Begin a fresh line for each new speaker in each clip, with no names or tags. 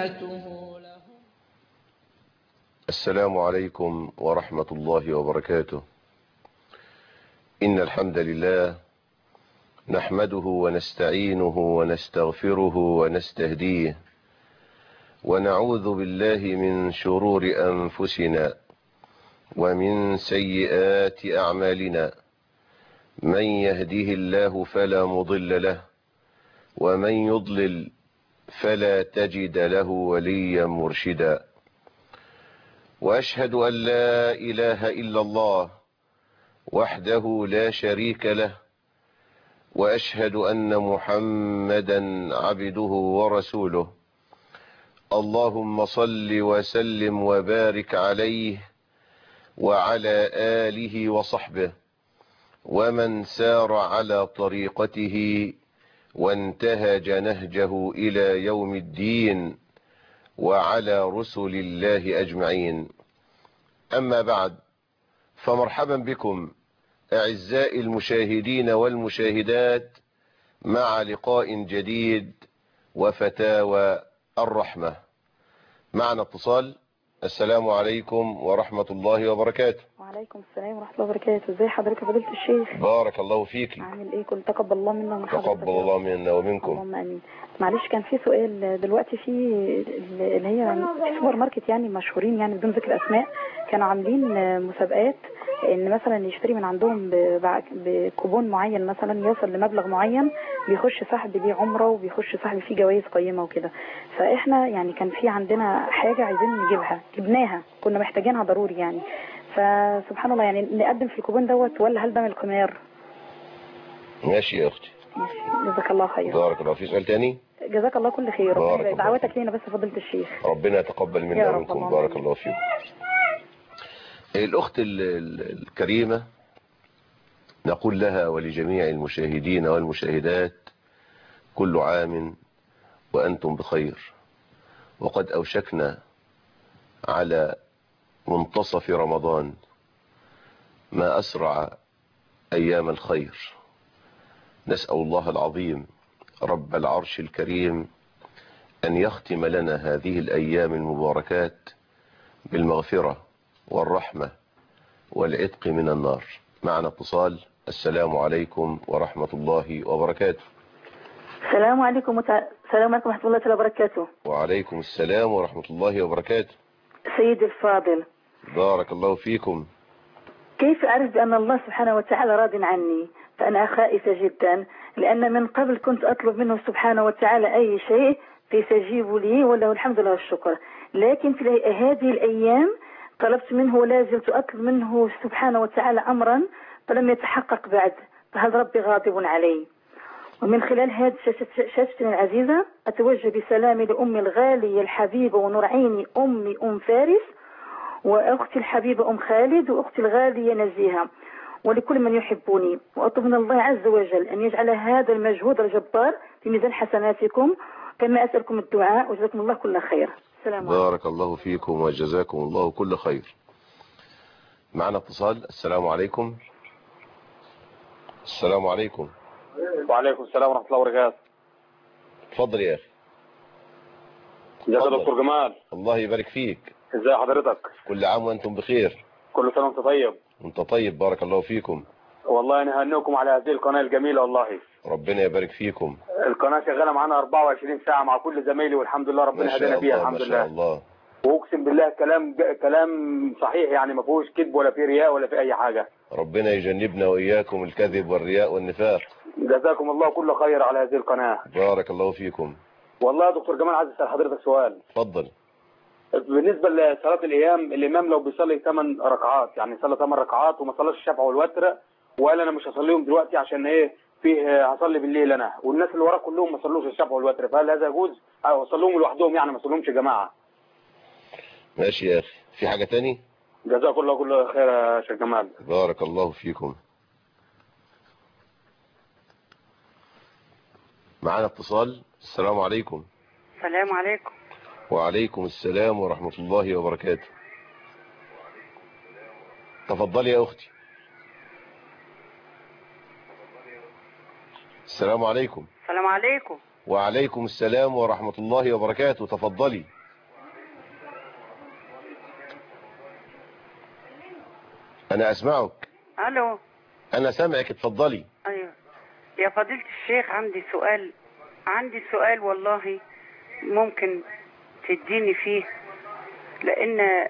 حياته له.
السلام عليكم ورحمة الله وبركاته. إن الحمد لله نحمده ونستعينه ونستغفره ونستهديه، ونعوذ بالله من شرور أنفسنا ومن سيئات أعمالنا. من يهده الله فلا مضل له، ومن يضلل فلا تجد له وليا مرشدا. وأشهد أن لا إله إلا الله وحده لا شريك له، وأشهد أن محمدا عبده ورسوله. اللهم صل وسلم وبارك عليه وعلى آله وصحبه ومن سار على طريقته وانتهج نهجه إلى يوم الدين، وعلى رسل الله أجمعين. أما بعد، فمرحبا بكم أعزائي المشاهدين والمشاهدات مع لقاء جديد وفتاوى الرحمة. معنا اتصال. السلام عليكم ورحمة الله وبركاته.
وعليكم السلام ورحمة الله وبركاته. ازي حضرتك يا فضيلة الشيخ؟
بارك الله فيك.
عامل ايه؟ كنت تقبل الله منا ومن حضرتك.
تقبل الله منا ومنكم.
اللهم امين. معلش، كان في سؤال دلوقتي في اللي هي في سوبر ماركت يعني مشهورين يعني بدون ذكر اسماء، كانوا عاملين مسابقات ان مثلا يشتري من عندهم بكوبون معين مثلا يوصل لمبلغ معين بيخش سحب بيه عمره وبيخش سحب فيه جوائز قيمه وكده. فاحنا يعني كان في عندنا حاجه عايزين نجيبها، جبناها، كنا محتاجينها ضروري يعني. فسبحان الله، يعني نقدم في الكوبون دوت ولا هل ده من القمار؟
ماشي يا اختي.
جزاك الله خير.
بارك الله. في سؤال تاني؟
جزاك الله كل خير. ربنا دعواتك لينا بس فضيلة الشيخ.
ربنا يتقبل منا ومنكم. بارك الله فيكم. الأخت الكريمة نقول لها ولجميع المشاهدين والمشاهدات كل عام وأنتم بخير، وقد أوشكنا على منتصف رمضان. ما أسرع أيام الخير. نسأل الله العظيم رب العرش الكريم أن يختم لنا هذه الأيام المباركات بالمغفرة والرحمة والعتق من النار. معنا اتصال. السلام عليكم ورحمة الله وبركاته.
السلام عليكم ورحمة الله وبركاته.
وعليكم السلام ورحمة الله وبركاته.
سيدي الفاضل،
بارك الله فيكم.
كيف أعرف بأن الله سبحانه وتعالى راض عني؟ فأنا خائفة جدا، لأن من قبل كنت أطلب منه سبحانه وتعالى أي شيء فيستجيب لي وله الحمد لله والشكر. لكن في هذه الأيام طلبت منه ولا زلت أطلب منه سبحانه وتعالى أمرا فلم يتحقق بعد، فهل ربي غاضب علي؟ ومن خلال هذه شاشتنا العزيزة أتوجه بسلامي لأمي الغالية الحبيبة ونور عيني أمي أم فارس، وأختي الحبيبة أم خالد، وأختي الغالية نزيهة، ولكل من يحبوني. وأطلب من الله عز وجل أن يجعل هذا المجهود الجبار في ميزان حسناتكم، كما أسألكم الدعاء، وجزاكم الله كل خير. السلام عليكم.
بارك الله فيكم وجزاكم الله كل خير. معنا اتصال. السلام عليكم. السلام عليكم.
وعليكم السلام ورحمة الله وبركاته.
اتفضل يا أخي.
ازيك يا دكتور جمال؟
الله يبارك فيك.
ازي حضرتك؟
كل عام وأنتم بخير.
كل سنة وأنت طيب.
وأنت طيب. بارك الله فيكم.
والله أنا هنيكم على هذه القناة الجميلة والله.
ربنا يبارك فيكم.
القناة شغالة معانا 24 ساعة مع كل زمايلي، والحمد لله ربنا هدانا بيها الحمد لله.
ما شاء الله.
واقسم بالله كلام صحيح، يعني ما فيهوش كذب ولا في رياء ولا في اي حاجه.
ربنا يجنبنا واياكم الكذب والرياء والنفاق.
جزاكم الله كل خير على هذه القناه.
بارك الله فيكم.
والله يا دكتور جمال عايز اسال حضرتك سؤال.
اتفضل.
بالنسبه لصلاه الايام، الامام لو بيصلي 8 ركعات، يعني صلى 8 ركعات وما صلاش الشفع والوتر، وقال انا مش هصليهم دلوقتي عشان ايه، فيه هصلي بالليل انا، والناس اللي وراه كلهم ما صلوش الشفع والوتر، فهل هذا يجوز او اصليهم لوحدهم يعني ما اصليهمش جماعه؟
ماشي يا اخي. في حاجه تاني؟
جزاك الله كل خير يا شيخ جمال.
بارك الله فيكم. معنا اتصال. السلام عليكم.
السلام عليكم.
وعليكم السلام ورحمة الله وبركاته. تفضلي يا أختي. السلام عليكم.
السلام عليكم.
وعليكم السلام ورحمة الله وبركاته. تفضلي. أنا أسمعك.
الو.
أنا سامعك، اتفضلي.
ايوه يا فضيلة الشيخ، عندي سؤال والله، ممكن تديني فيه؟ لان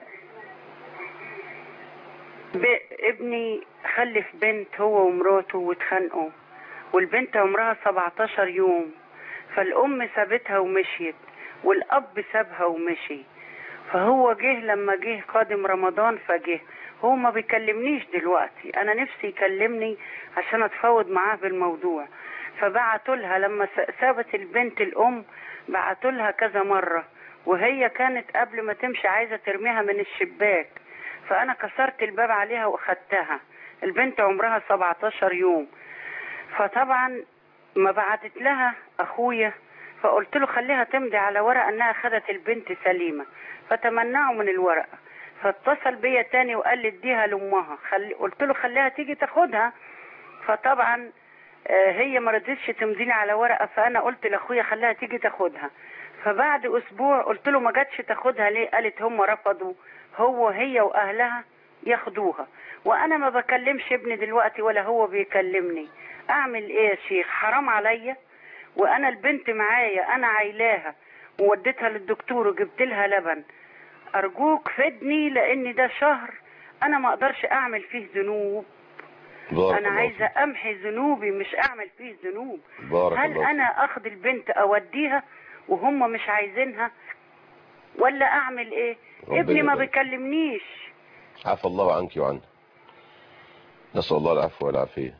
ابني خلف بنت هو ومراته واتخانقوا، والبنت عمرها 17 يوم، فالام سابتها ومشيت والاب سابها ومشي. فهو جه لما جه قادم رمضان فجه، هو ما بيكلمنيش دلوقتي، انا نفسي يكلمني عشان اتفاوض معاه بالموضوع. فبعتوا لها لما سابت البنت الام، بعتوا لها كذا مرة، وهي كانت قبل ما تمشي عايزة ترميها من الشباك، فانا كسرت الباب عليها واخدتها. البنت عمرها 17 يوم، فطبعا ما بعتت لها اخويا، فقلت له خليها تمضي على ورقة انها خدت البنت سليمة، فتمنعوا من الورقة. فاتصل بيا تاني وقال لي اديها لامها، قلت له خليها تيجي تاخدها. فطبعا هي ما رضتش تمضي لي على ورقة، فانا قلت لاخويا خليها تيجي تاخدها. فبعد اسبوع قلت له ما جاتش تاخدها ليه؟ قالت هم رفضوا، هي واهلها ياخدوها، وانا ما بكلمش ابني دلوقتي ولا هو بيكلمني. اعمل ايه يا شيخ؟ حرام عليا. وانا البنت معايا انا عايلاها ووديتها للدكتور وجبت لها لبن. ارجوك فدني، لان ده شهر انا ما اقدرش اعمل فيه ذنوب. انا عايزه امحي ذنوبي مش اعمل فيه ذنوب. هل انا اخد البنت اوديها وهم مش عايزينها، ولا اعمل ايه؟ ابني ما بيكلمنيش.
عفى الله عنك وعنه، نسأل الله العفو والعافية.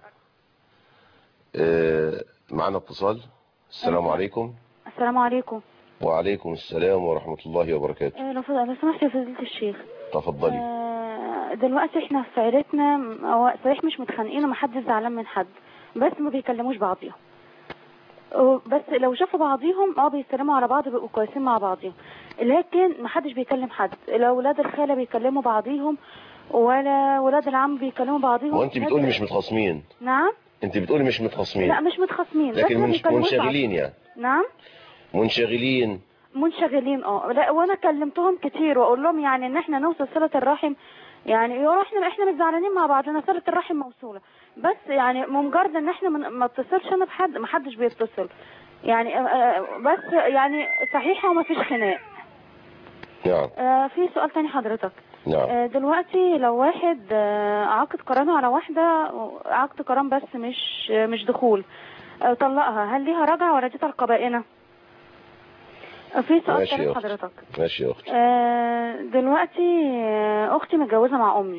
معنا اتصال. السلام عليكم.
السلام عليكم.
وعليكم السلام ورحمة الله وبركاته.
لو سمحت يا فضيلة الشيخ.
تفضلي.
دلوقتي احنا في عيلتنا هو صحيح مش متخانقين ومحدش زعلان من حد، بس ما بيكلموش بعضيهم. بس لو شافوا بعضيهم بيسلموا على بعض، بيبقوا كويسين مع بعضيهم، لكن محدش بيكلم حد. لا ولاد الخالة بيكلموا بعضيهم ولا ولاد العم بيكلموا بعضيهم.
وانت بتقولي مش متخاصمين؟
نعم.
انت بتقولي مش متخاصمين؟
لا مش متخاصمين،
لكن منشغلين يعني.
نعم
منشغلين.
لا، وانا كلمتهم كتير واقول لهم يعني ان احنا نوصل صلة الرحم، يعني احنا مش زعلانين مع بعضنا، صلة الرحم موصولة، بس يعني مجرد ان احنا ما اتصلش انا بحد، ما حدش بيتصل يعني. بس يعني صحيح هو ما فيش خناق.
نعم.
في سؤال تاني حضرتك.
نعم.
دلوقتي لو واحد عقد قرانه على واحدة، عقد قران بس مش دخول، طلقها، هل ليها رجعة ولا دي طلقة بائنة؟ في سؤال تاني حضرتك.
ماشي يا اختي.
دلوقتي اختي متجوزة مع امي،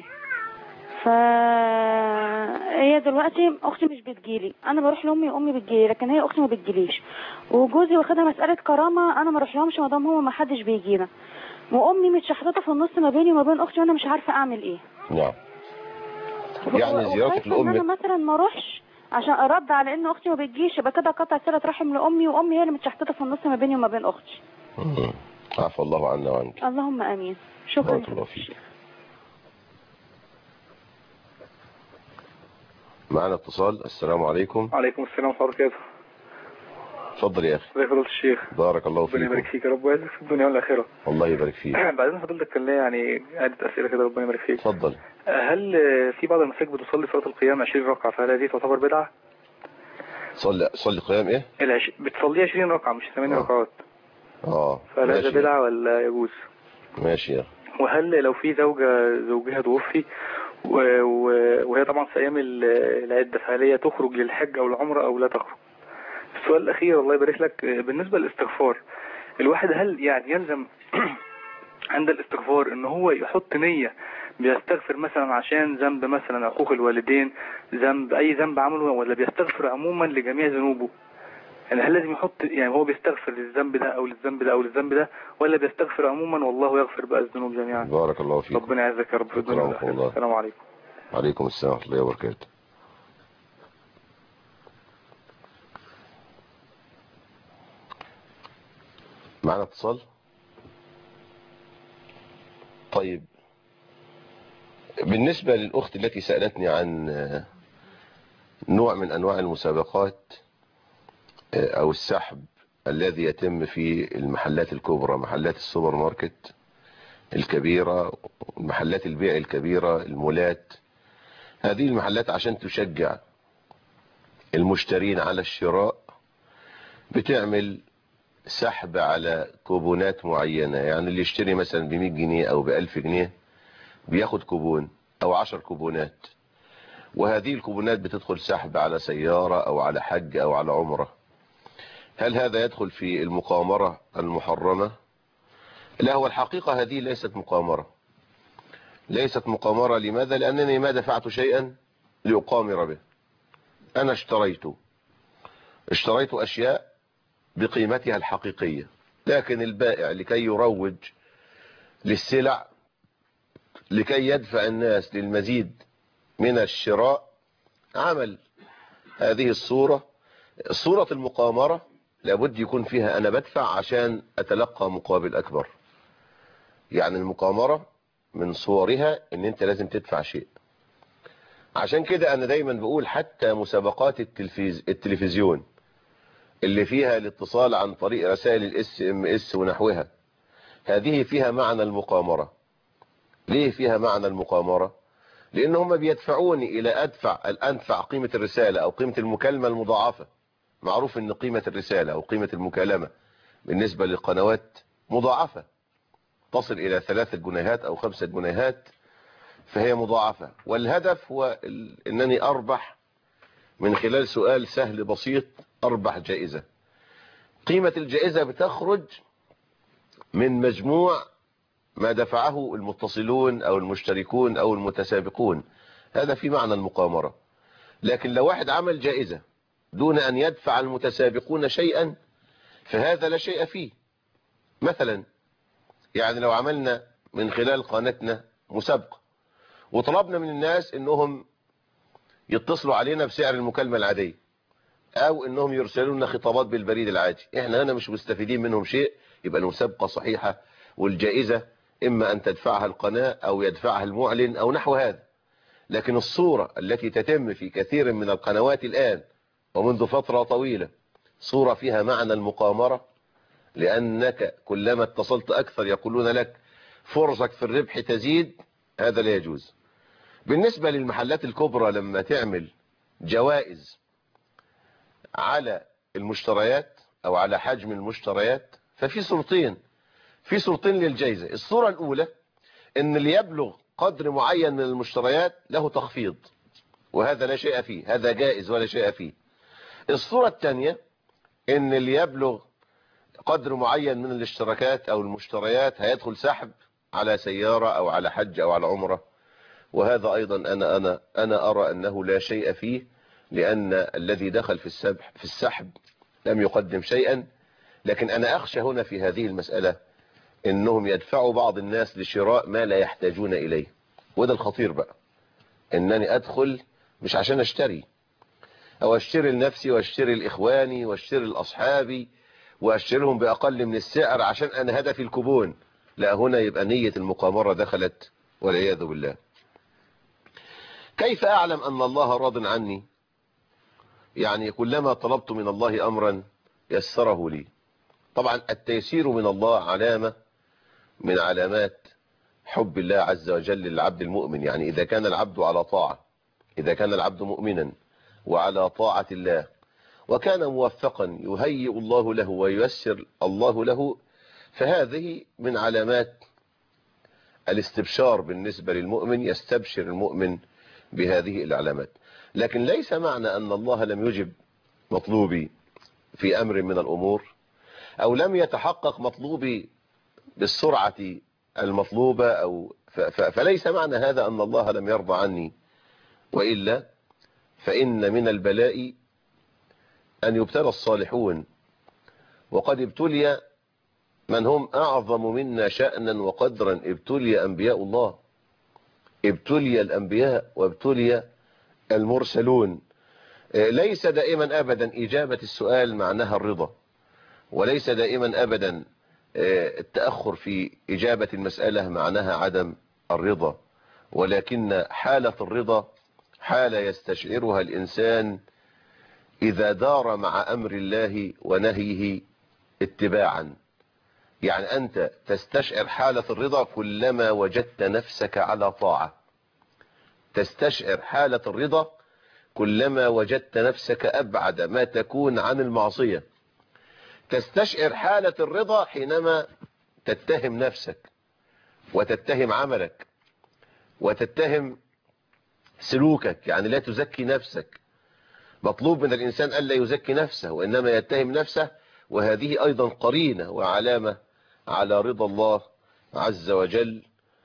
فهي دلوقتي اختي مش بتجيلي، انا بروح لامي وامي بتجيلي، لكن هي اختي ما بتجيليش، وجوزي واخدها مسألة كرامة، انا ما اروح لهمش ما دام هو ما حدش بيجينا، وامي متشحططة في النص ما بيني وما بين اختي، وانا مش عارفة اعمل ايه.
نعم. يعني زيارتك لامك
انا مثلا ما اروحش عشان ارد على ان اختي ما بتجيش، يبقى كده قطع صلة رحم لامي، وامي هي اللي متشحططة في النص ما بيني وما بين اختي.
عفى الله عنا وعنك.
اللهم امين. شكرا.
بارك الله فيك. معنا اتصال. السلام عليكم.
وعليكم السلام ورحمة الله وبركاته.
اتفضل يا اخي.
ازي فضيلة الشيخ؟
بارك الله فيك.
ربنا يبارك فيك يا رب ويعزك في الدنيا والاخره.
الله يبارك فيك.
بعدين فضيلتك كان ليا يعني عدة اسئله كده، ربنا يبارك فيك.
اتفضل.
هل في بعض المساجد بتصلي صلاة القيام 20 ركعة، فهل هذه تعتبر بدعة؟
صلي قيام ايه؟
بتصلي 20 ركعة مش 8 ركعات. فهل هذا بدعة ولا يجوز؟
ماشي يا اخي.
وهل لو في زوجها توفي وهي طبعا في ايام العدة، فهل هي تخرج للحج او العمرة او لا تخرج؟ السؤال الاخير الله يبارك لك، بالنسبة للاستغفار، الواحد هل يعني يلزم عند الاستغفار ان هو يحط نية بيستغفر مثلا عشان ذنب مثلا عقوق الوالدين، ذنب اي ذنب عمله، ولا بيستغفر عموما لجميع ذنوبه؟ يعني هل لازم يحط يعني هو بيستغفر للذنب ده او للذنب ده او للذنب ده، ولا بيستغفر عموما والله يغفر بقى الذنوب جميعا؟
بارك الله فيك.
ربنا يعزك يا رب في الدنيا والآخرة. السلام عليكم.
وعليكم السلام ورحمة الله وبركاته. معنا اتصال. طيب، بالنسبة للأخت التي سألتني عن نوع من أنواع المسابقات أو السحب الذي يتم في المحلات الكبرى، محلات السوبر ماركت الكبيرة، محلات البيع الكبيرة، المولات. هذه المحلات عشان تشجع المشترين على الشراء بتعمل سحب على كوبونات معينة. يعني اللي يشتري مثلا ب100 جنيه او ب1000 جنيه بياخد كوبون او 10 كوبونات، وهذه الكوبونات بتدخل سحب على سيارة او على حج او على عمرة. هل هذا يدخل في المقامرة المحرمة؟ لا، هو الحقيقة هذه ليست مقامرة. ليست مقامرة. لماذا؟ لأنني ما دفعت شيئا لأقامر به. أنا اشتريت أشياء بقيمتها الحقيقية، لكن البائع لكي يروج للسلع، لكي يدفع الناس للمزيد من الشراء، عمل هذه صورة المقامرة. لابد يكون فيها أنا بدفع عشان أتلقى مقابل أكبر. يعني المقامرة من صورها ان انت لازم تدفع شيء. عشان كده انا دايما بقول حتى مسابقات التلفزيون اللي فيها الاتصال عن طريق رسائل SMS ونحوها، هذه فيها معنى المقامرة. ليه فيها معنى المقامرة؟ لان هم بيدفعوني الى ادفع قيمة الرسالة او قيمة المكالمة المضاعفة. معروف ان قيمة الرسالة او قيمة المكالمة بالنسبة للقنوات مضاعفة، تصل الى 3 جنيهات او 5 جنيهات، فهي مضاعفة. والهدف هو انني اربح من خلال سؤال سهل بسيط، اربح جائزة. قيمة الجائزة بتخرج من مجموع ما دفعه المتصلون او المشتركون او المتسابقون. هذا في معنى المقامرة. لكن لو واحد عمل جائزة دون ان يدفع المتسابقون شيئا فهذا لا شيء فيه. مثلا يعني لو عملنا من خلال قناتنا مسابقة وطلبنا من الناس انهم يتصلوا علينا بسعر المكالمة العادية، او انهم يرسلوا لنا خطابات بالبريد العادي، احنا هنا مش مستفيدين منهم شيء، يبقى المسابقة صحيحة والجائزة اما ان تدفعها القناة او يدفعها المعلن او نحو هذا. لكن الصورة التي تتم في كثير من القنوات الان ومنذ فترة طويلة صورة فيها معنى المقامرة، لانك كلما اتصلت اكثر يقولون لك فرصك في الربح تزيد، هذا لا يجوز. بالنسبة للمحلات الكبرى لما تعمل جوائز على المشتريات او على حجم المشتريات ففي صورتين للجائزة. الصورة الاولى ان اللي يبلغ قدر معين من المشتريات له تخفيض، وهذا لا شيء فيه، هذا جائز ولا شيء فيه. الصورة الثانية ان اللي يبلغ قدر معين من الاشتراكات او المشتريات هيدخل سحب على سيارة او على حج او على عمرة، وهذا ايضا انا ارى انه لا شيء فيه، لان الذي دخل في السحب لم يقدم شيئا. لكن انا اخشى هنا في هذه المسألة انهم يدفعوا بعض الناس لشراء ما لا يحتاجون اليه، وده الخطير بقى. انني ادخل مش عشان اشتري، او اشتري لنفسي واشتري لاخواني واشتري لاصحابي واشتريهم باقل من السعر عشان انا هدفي الكوبون. لا، هنا يبقى نية المقامرة دخلت والعياذ بالله. كيف اعلم ان الله راض عني؟ يعني كلما طلبت من الله امرا يسره لي. طبعا التيسير من الله علامة من علامات حب الله عز وجل للعبد المؤمن. يعني اذا كان العبد على طاعة، اذا كان العبد مؤمنا وعلى طاعة الله وكان موفقا يهيئ الله له وييسر الله له، فهذه من علامات الاستبشار بالنسبة للمؤمن. يستبشر المؤمن بهذه العلامات. لكن ليس معنى أن الله لم يجب مطلوبي في أمر من الأمور أو لم يتحقق مطلوبي بالسرعة المطلوبة فليس معنى هذا أن الله لم يرضى عني. وإلا فإن من البلاء أن يبتلى الصالحون، وقد ابتلي من هم أعظم منا شأنا وقدرا. ابتلي أنبياء الله، ابتلي الأنبياء وابتلي المرسلون. ليس دائما أبدا إجابة السؤال معناها الرضا، وليس دائما أبدا التأخر في إجابة المسألة معناها عدم الرضا، ولكن حالة الرضا حالة يستشعرها الإنسان إذا دار مع أمر الله ونهيه اتباعا، يعني أنت تستشعر حالة الرضا كلما وجدت نفسك على طاعة، تستشعر حالة الرضا كلما وجدت نفسك أبعد ما تكون عن المعصية، تستشعر حالة الرضا حينما تتهم نفسك وتتهم عملك وتتهم سلوكك، يعني لا تزكي نفسك. مطلوب من الإنسان ألا يزكي نفسه وإنما يتهم نفسه، وهذه أيضا قرينة وعلامة على رضا الله عز وجل.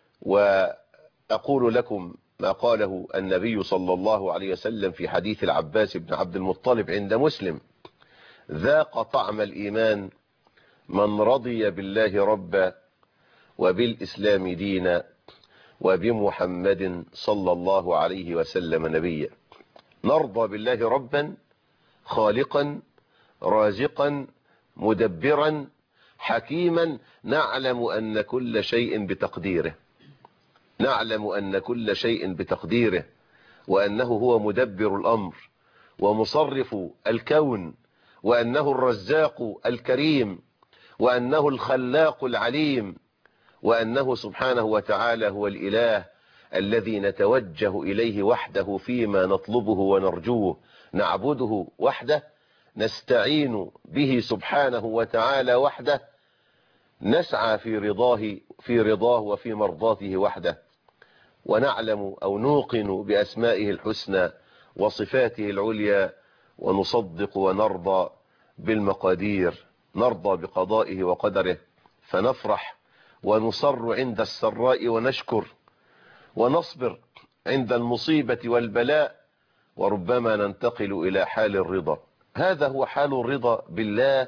وأقول لكم ما قاله النبي صلى الله عليه وسلم في حديث العباس بن عبد المطلب عند مسلم: ذاق طعم الإيمان من رضي بالله ربا وبالإسلام دينا وبمحمد صلى الله عليه وسلم نبيا. نرضى بالله ربا خالقا رازقا مدبرا حكيما، نعلم أن كل شيء بتقديره، نعلم أن كل شيء بتقديره، وأنه هو مدبر الأمر ومصرف الكون، وأنه الرزاق الكريم، وأنه الخلاق العليم، وأنه سبحانه وتعالى هو الإله الذي نتوجه إليه وحده فيما نطلبه ونرجوه، نعبده وحده، نستعين به سبحانه وتعالى وحده، نسعى في رضاه وفي مرضاته وحده، ونعلم أو نوقن بأسمائه الحسنى وصفاته العليا، ونصدق ونرضى بالمقادير، نرضى بقضائه وقدره، فنفرح ونصر عند السراء ونشكر، ونصبر عند المصيبة والبلاء، وربما ننتقل إلى حال الرضا. هذا هو حال الرضا بالله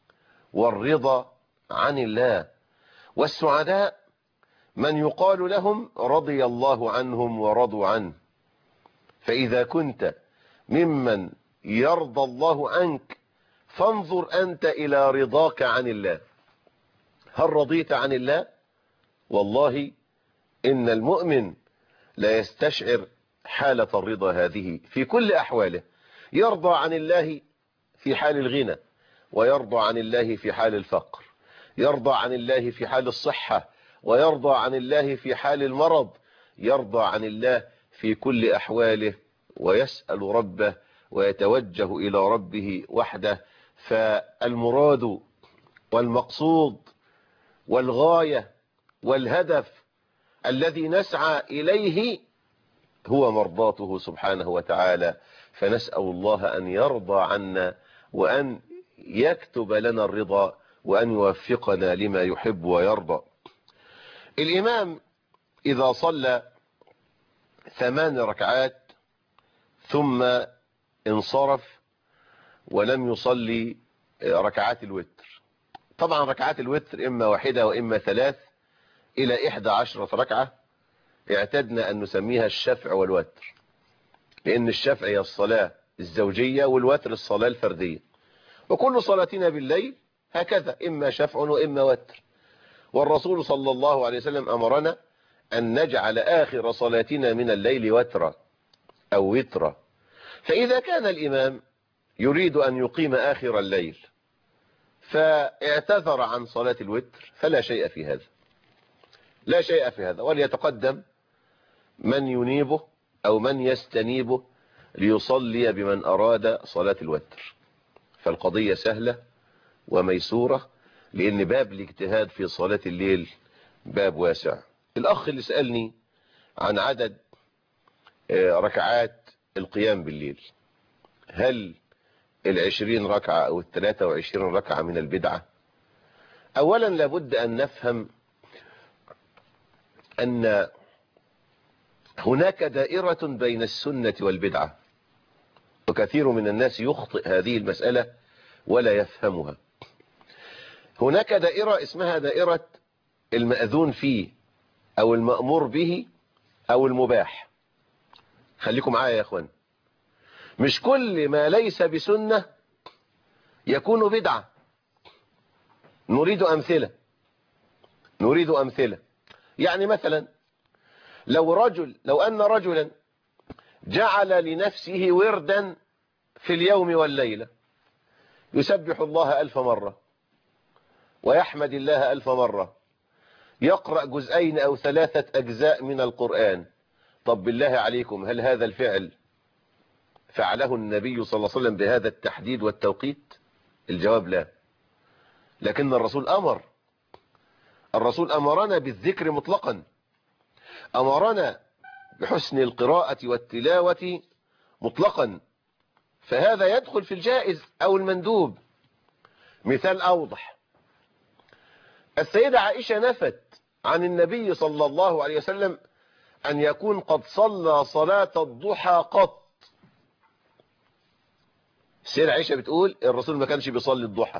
والرضا عن الله. والسعداء من يقال لهم رضي الله عنهم ورضوا عنه. فإذا كنت ممن يرضى الله عنك فانظر أنت إلى رضاك عن الله. هل رضيت عن الله؟ والله إن المؤمن لا يستشعر حالة الرضا هذه في كل أحواله. يرضى عن الله في حال الغنى، ويرضى عن الله في حال الفقر، يرضى عن الله في حال الصحة، ويرضى عن الله في حال المرض، يرضى عن الله في كل أحواله، ويسأل ربه ويتوجه إلى ربه وحده. فالمراد والمقصود والغاية والهدف الذي نسعى إليه هو مرضاته سبحانه وتعالى. فنسأل الله أن يرضى عنا وأن يكتب لنا الرضا وأن يوفقنا لما يحب ويرضى. الإمام إذا صلى 8 ركعات ثم انصرف ولم يصلي ركعات الوتر، طبعا ركعات الوتر إما 1 وإما 3 إلى 11 ركعة، اعتدنا أن نسميها الشفع والوتر، لأن الشفع هي الصلاة الزوجية والوتر الصلاة الفردية، وكل صلاتنا بالليل هكذا إما شفع وإما وتر. والرسول صلى الله عليه وسلم أمرنا أن نجعل آخر صلاتنا من الليل وترا أو وترا. فإذا كان الإمام يريد أن يقيم آخر الليل فاعتذر عن صلاة الوتر فلا شيء في هذا، لا شيء في هذا، وليتقدم من ينيبه أو من يستنيبه ليصلي بمن أراد صلاة الوتر. فالقضية سهلة وميسورة، لأن باب الاجتهاد في صلاة الليل باب واسع. الأخ اللي سألني عن عدد ركعات القيام بالليل، هل 20 ركعة أو 23 ركعة من البدعة؟ أولا لابد أن نفهم أن هناك دائرة بين السنة والبدعة، وكثير من الناس يخطئ هذه المسألة ولا يفهمها. هناك دائرة اسمها دائرة المأذون فيه أو المأمور به أو المباح. خليكم معايا يا أخوان، مش كل ما ليس بسنة يكون بدعة. نريد أمثلة. يعني مثلا لو أن رجلا جعل لنفسه وردا في اليوم والليلة يسبح الله 1000 مرة، ويحمد الله 1000 مرة، يقرأ جزئين أو 3 أجزاء من القرآن. طب بالله عليكم، هل هذا الفعل فعله النبي صلى الله عليه وسلم بهذا التحديد والتوقيت؟ الجواب لا. لكن الرسول أمرنا بالذكر مطلقا، أمرنا بحسن القراءة والتلاوة مطلقا، فهذا يدخل في الجائز أو المندوب. مثال أوضح، السيدة عائشة نفت عن النبي صلى الله عليه وسلم أن يكون قد صلى صلاة الضحى قط. السيدة عائشة بتقول الرسول ما كانش بيصلي الضحى.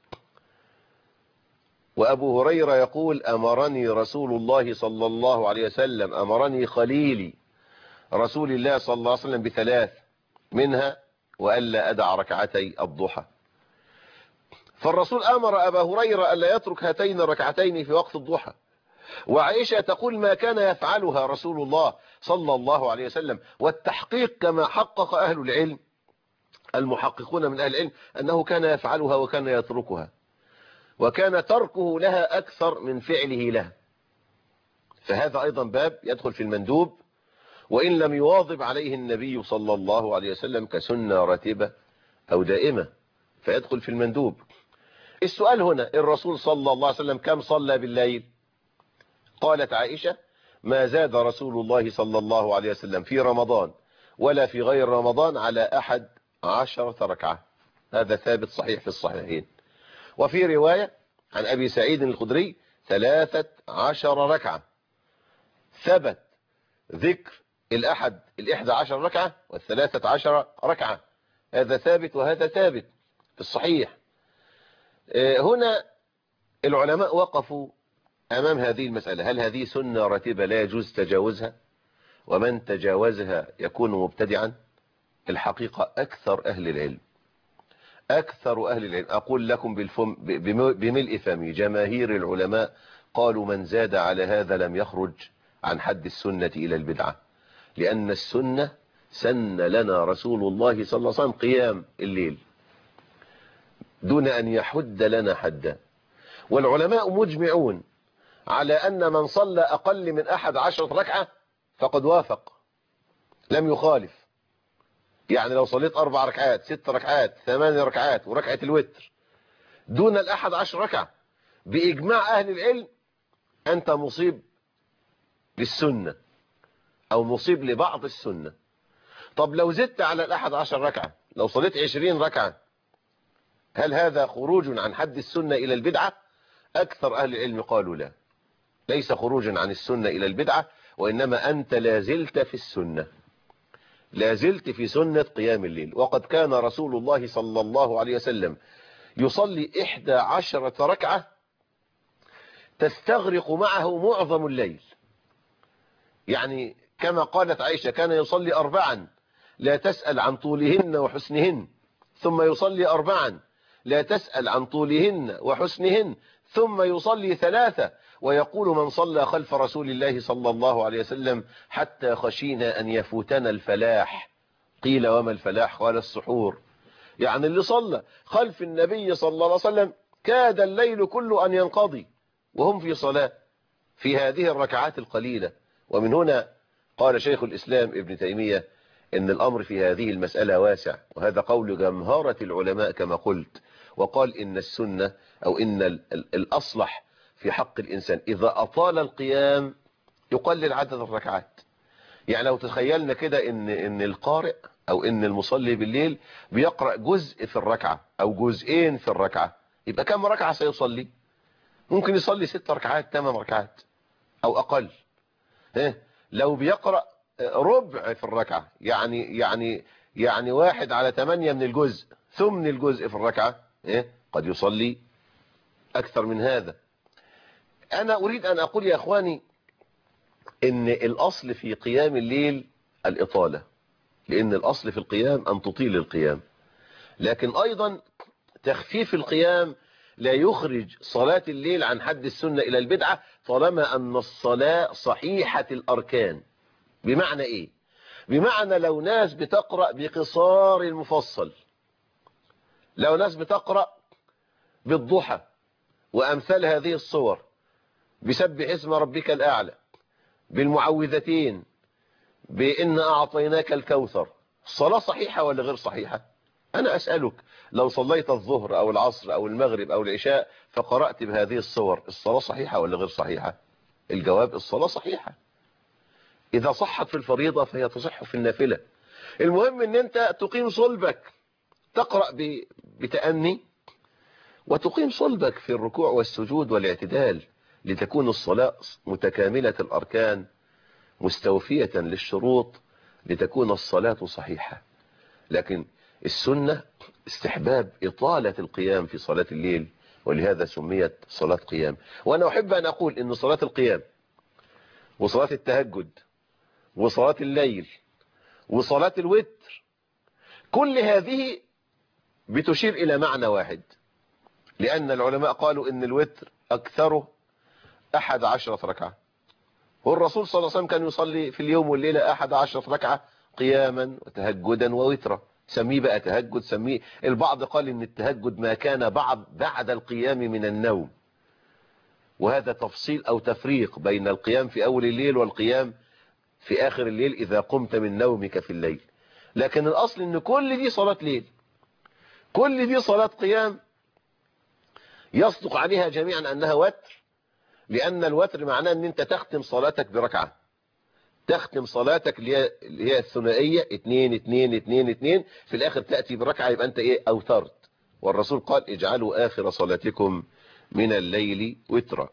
وأبو هريرة يقول أمرني رسول الله صلى الله عليه وسلم، أمرني خليلي رسول الله صلى الله عليه وسلم ب3 منها وألا أدع ركعتي الضحى. فالرسول أمر أبا هريرة ألا يترك هاتين الركعتين في وقت الضحى. وعائشة تقول ما كان يفعلها رسول الله صلى الله عليه وسلم. والتحقيق كما حقق أهل العلم المحققون من أهل العلم أنه كان يفعلها وكان يتركها، وكان تركه لها أكثر من فعله لها. فهذا أيضا باب يدخل في المندوب، وإن لم يواظب عليه النبي صلى الله عليه وسلم كسنة راتبة أو دائمة فيدخل في المندوب. السؤال هنا، الرسول صلى الله عليه وسلم كم صلى بالليل؟ قالت عائشة ما زاد رسول الله صلى الله عليه وسلم في رمضان ولا في غير رمضان على 11 ركعة. هذا ثابت صحيح في الصحيحين. وفي رواية عن أبي سعيد الخدري 13 ركعة. ثبت ذكر 11 ركعة و13 ركعة، هذا ثابت وهذا ثابت في الصحيح. هنا العلماء وقفوا أمام هذه المسألة، هل هذه سنة راتبة لا يجوز تجاوزها ومن تجاوزها يكون مبتدعا؟ الحقيقة أكثر أهل العلم أقول لكم بملء فمي، جماهير العلماء قالوا من زاد على هذا لم يخرج عن حد السنة إلى البدعة، لأن السنة سن لنا رسول الله صلى الله عليه وسلم قيام الليل دون أن يحد لنا حدا. والعلماء مجمعون على أن من صلى أقل من 11 ركعة فقد وافق، لم يخالف. يعني لو صليت 4 ركعات 6 ركعات 8 ركعات وركعة الوتر دون 11 ركعة بإجماع أهل العلم أنت مصيب للسنة أو مصيب لبعض السنة. طب لو زدت على 11 ركعة، لو صليت 20 ركعة، هل هذا خروج عن حد السنة إلى البدعة؟ أكثر أهل العلم قالوا لا، ليس خروجا عن السنة إلى البدعة، وإنما أنت لازلت في السنة، لازلت في سنة قيام الليل. وقد كان رسول الله صلى الله عليه وسلم يصلي 11 ركعة تستغرق معه معظم الليل. يعني كما قالت عائشة كان يصلي 4 لا تسأل عن طولهن وحسنهن، ثم يصلي 4 لا تسأل عن طولهن وحسنهن، ثم يصلي 3. ويقول من صلى خلف رسول الله صلى الله عليه وسلم حتى خشينا أن يفوتنا الفلاح. قيل وما الفلاح؟ قال السحور. يعني اللي صلى خلف النبي صلى الله عليه وسلم كاد الليل كله أن ينقضي وهم في صلاة في هذه الركعات القليلة. ومن هنا قال شيخ الإسلام ابن تيمية إن الأمر في هذه المسألة واسع، وهذا قول جمهرة العلماء كما قلت. وقال إن السنة أو إن الأصلح في حق الإنسان إذا أطال القيام يقلل عدد الركعات. يعني لو تخيلنا كده إن القارئ أو إن المصلي بالليل بيقرأ جزء في الركعة أو جزئين في الركعة، يبقى كم ركعة سيصلي؟ ممكن يصلي 6 ركعات 8 ركعات أو أقل. لو بيقرأ ربع في الركعة، يعني 1/8 من الجزء، ثمن الجزء في الركعة، قد يصلي أكثر من هذا. أنا أريد أن أقول يا أخواني إن الأصل في قيام الليل الإطالة، لأن الأصل في القيام أن تطيل القيام، لكن أيضا تخفيف القيام لا يخرج صلاة الليل عن حد السنة إلى البدعة طالما أن الصلاة صحيحة الأركان. بمعنى إيه؟ بمعنى لو ناس بتقرأ بقصار المفصل، لو ناس بتقرأ بالضحى وأمثال هذه الصور، بسبح اسم ربك الأعلى، بالمعوذتين، بإن أعطيناك الكوثر، الصلاة صحيحة ولا غير صحيحة؟ أنا أسألك، لو صليت الظهر أو العصر أو المغرب أو العشاء فقرأت بهذه الصور، الصلاة صحيحة ولا غير صحيحة؟ الجواب الصلاة صحيحة. إذا صحت في الفريضة فهي تصح في النافلة. المهم أن أنت تقيم صلبك، تقرأ بتأني، وتقيم صلبك في الركوع والسجود والاعتدال، لتكون الصلاة متكاملة الأركان مستوفية للشروط، لتكون الصلاة صحيحة. لكن السنة استحباب إطالة القيام في صلاة الليل، ولهذا سميت صلاة قيام. وأنا أحب أن أقول إن صلاة القيام وصلاة التهجد وصلاة الليل وصلاة الوتر كل هذه بتشير إلى معنى واحد، لأن العلماء قالوا إن الوتر أكثره 11 ركعة، والرسول صلى الله عليه وسلم كان يصلي في اليوم والليلة 11 ركعة قياما وتهجدا ووترا. سميه بقى تهجد، سميه. البعض قال إن التهجد ما كان بعد القيام من النوم، وهذا تفصيل أو تفريق بين القيام في أول الليل والقيام في آخر الليل إذا قمت من نومك في الليل. لكن الأصل إن كل دي صلاة ليل، كل دي صلاة قيام، يصدق عليها جميعا أنها وتر، لأن الوتر معناه أن أنت تختم صلاتك بركعة، تختم صلاتك اللي هي الثنائية 2 2 2 2، في الآخر تأتي بركعة، يبقى أنت إيه؟ أوترت. والرسول قال اجعلوا آخر صلاتكم من الليل وترا.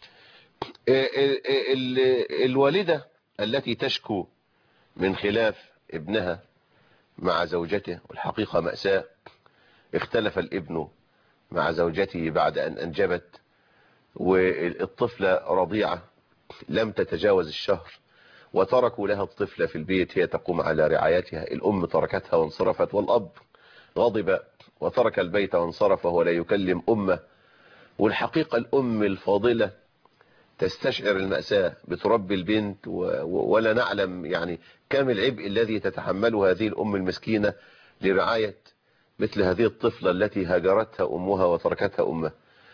الوالدة التي تشكو من خلاف ابنها مع زوجته، والحقيقة مأساة، اختلف الابن مع زوجته بعد أن أنجبت، والطفلة رضيعة لم تتجاوز الشهر، وتركوا لها الطفلة في البيت هي تقوم على رعايتها. الأم تركتها وانصرفت، والأب غضب وترك البيت وانصرف وهو لا يكلم أمه. والحقيقة الأم الفاضلة تستشعر المأساة، بتربي البنت ولا نعلم يعني كم العبء الذي تتحمله هذه الأم المسكينة لرعاية مثل هذه الطفلة التي هاجرتها أمها وتركتها أمها.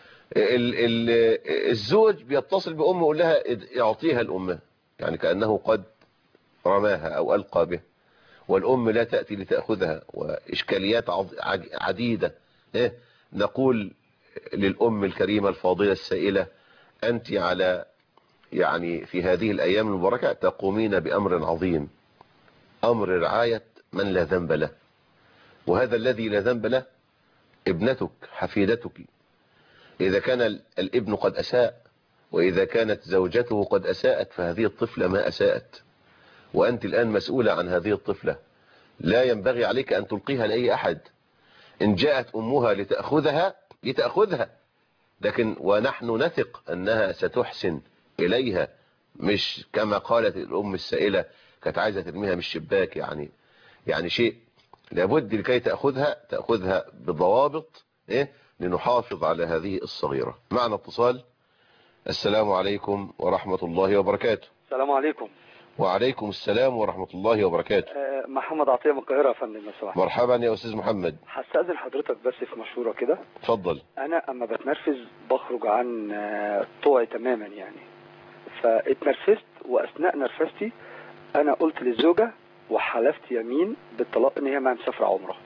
الزوج بيتصل بأمه ويقول لها اعطيها الأمة، يعني كأنه قد رماها أو ألقى به، والأم لا تأتي لتأخذها، وإشكاليات عديدة. نقول للأم الكريمة الفاضلة السائلة، أنت على يعني في هذه الأيام المباركة تقومين بأمر عظيم، أمر رعاية من لا ذنب له، وهذا الذي لا ذنب له ابنتك حفيدتك. إذا كان الابن قد أساء، وإذا كانت زوجته قد أساءت، فهذه الطفلة ما أساءت، وأنت الآن مسؤولة عن هذه الطفلة، لا ينبغي عليك أن تلقيها لأي أحد. إن جاءت أمها لتأخذها، لكن ونحن نثق أنها ستحسن إليها، مش كما قالت الأم السائلة كانت عايزة ترميها من الشباك. يعني شيء لابد لكي تأخذها بضوابط، لنحافظ على هذه الصغيرة. معنا اتصال. السلام عليكم ورحمة الله وبركاته.
السلام عليكم.
وعليكم السلام ورحمة الله وبركاته.
محمد عطية من القاهرة يا فندم.
مرحبا يا أستاذ محمد.
هستأذن حضرتك بس في مشورة كده.
اتفضل.
أنا أما بتنرفز بخرج عن طوعي تماما يعني، فاتنرفزت، وأثناء نرفزتي أنا قلت للزوجة وحلفت يمين بالطلاق إن هي ما مسافرة عمره.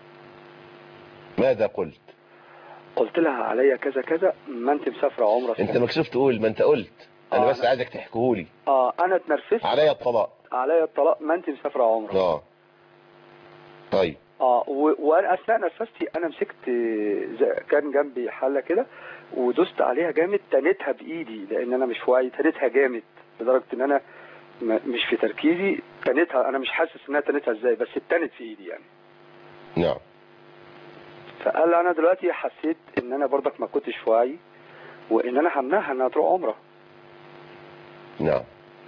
ماذا قلت؟
قلت لها عليا كذا كذا، ما أنت مسافرة عمره.
أنت مكسوف تقول، ما أنت قلت. أنا بس عايزك تحكيهولي.
أنا اتنرفزت.
عليا الطلاق،
ما أنت مسافرة عمره.
طيب.
وانا اثناء نفستي انا مسكت، كان جنبي حله كده ودست عليها جامد، تنتها بايدي لان انا مش واعي، تنتها جامد لدرجه ان انا مش في تركيزي، تنتها انا مش حاسس انها تنتها ازاي، بس اتنت في ايدي يعني.
نعم.
فقال انا دلوقتي حسيت ان انا برضك ما كنتش واعي، وان انا همنعها انها تروح عمره.
نعم.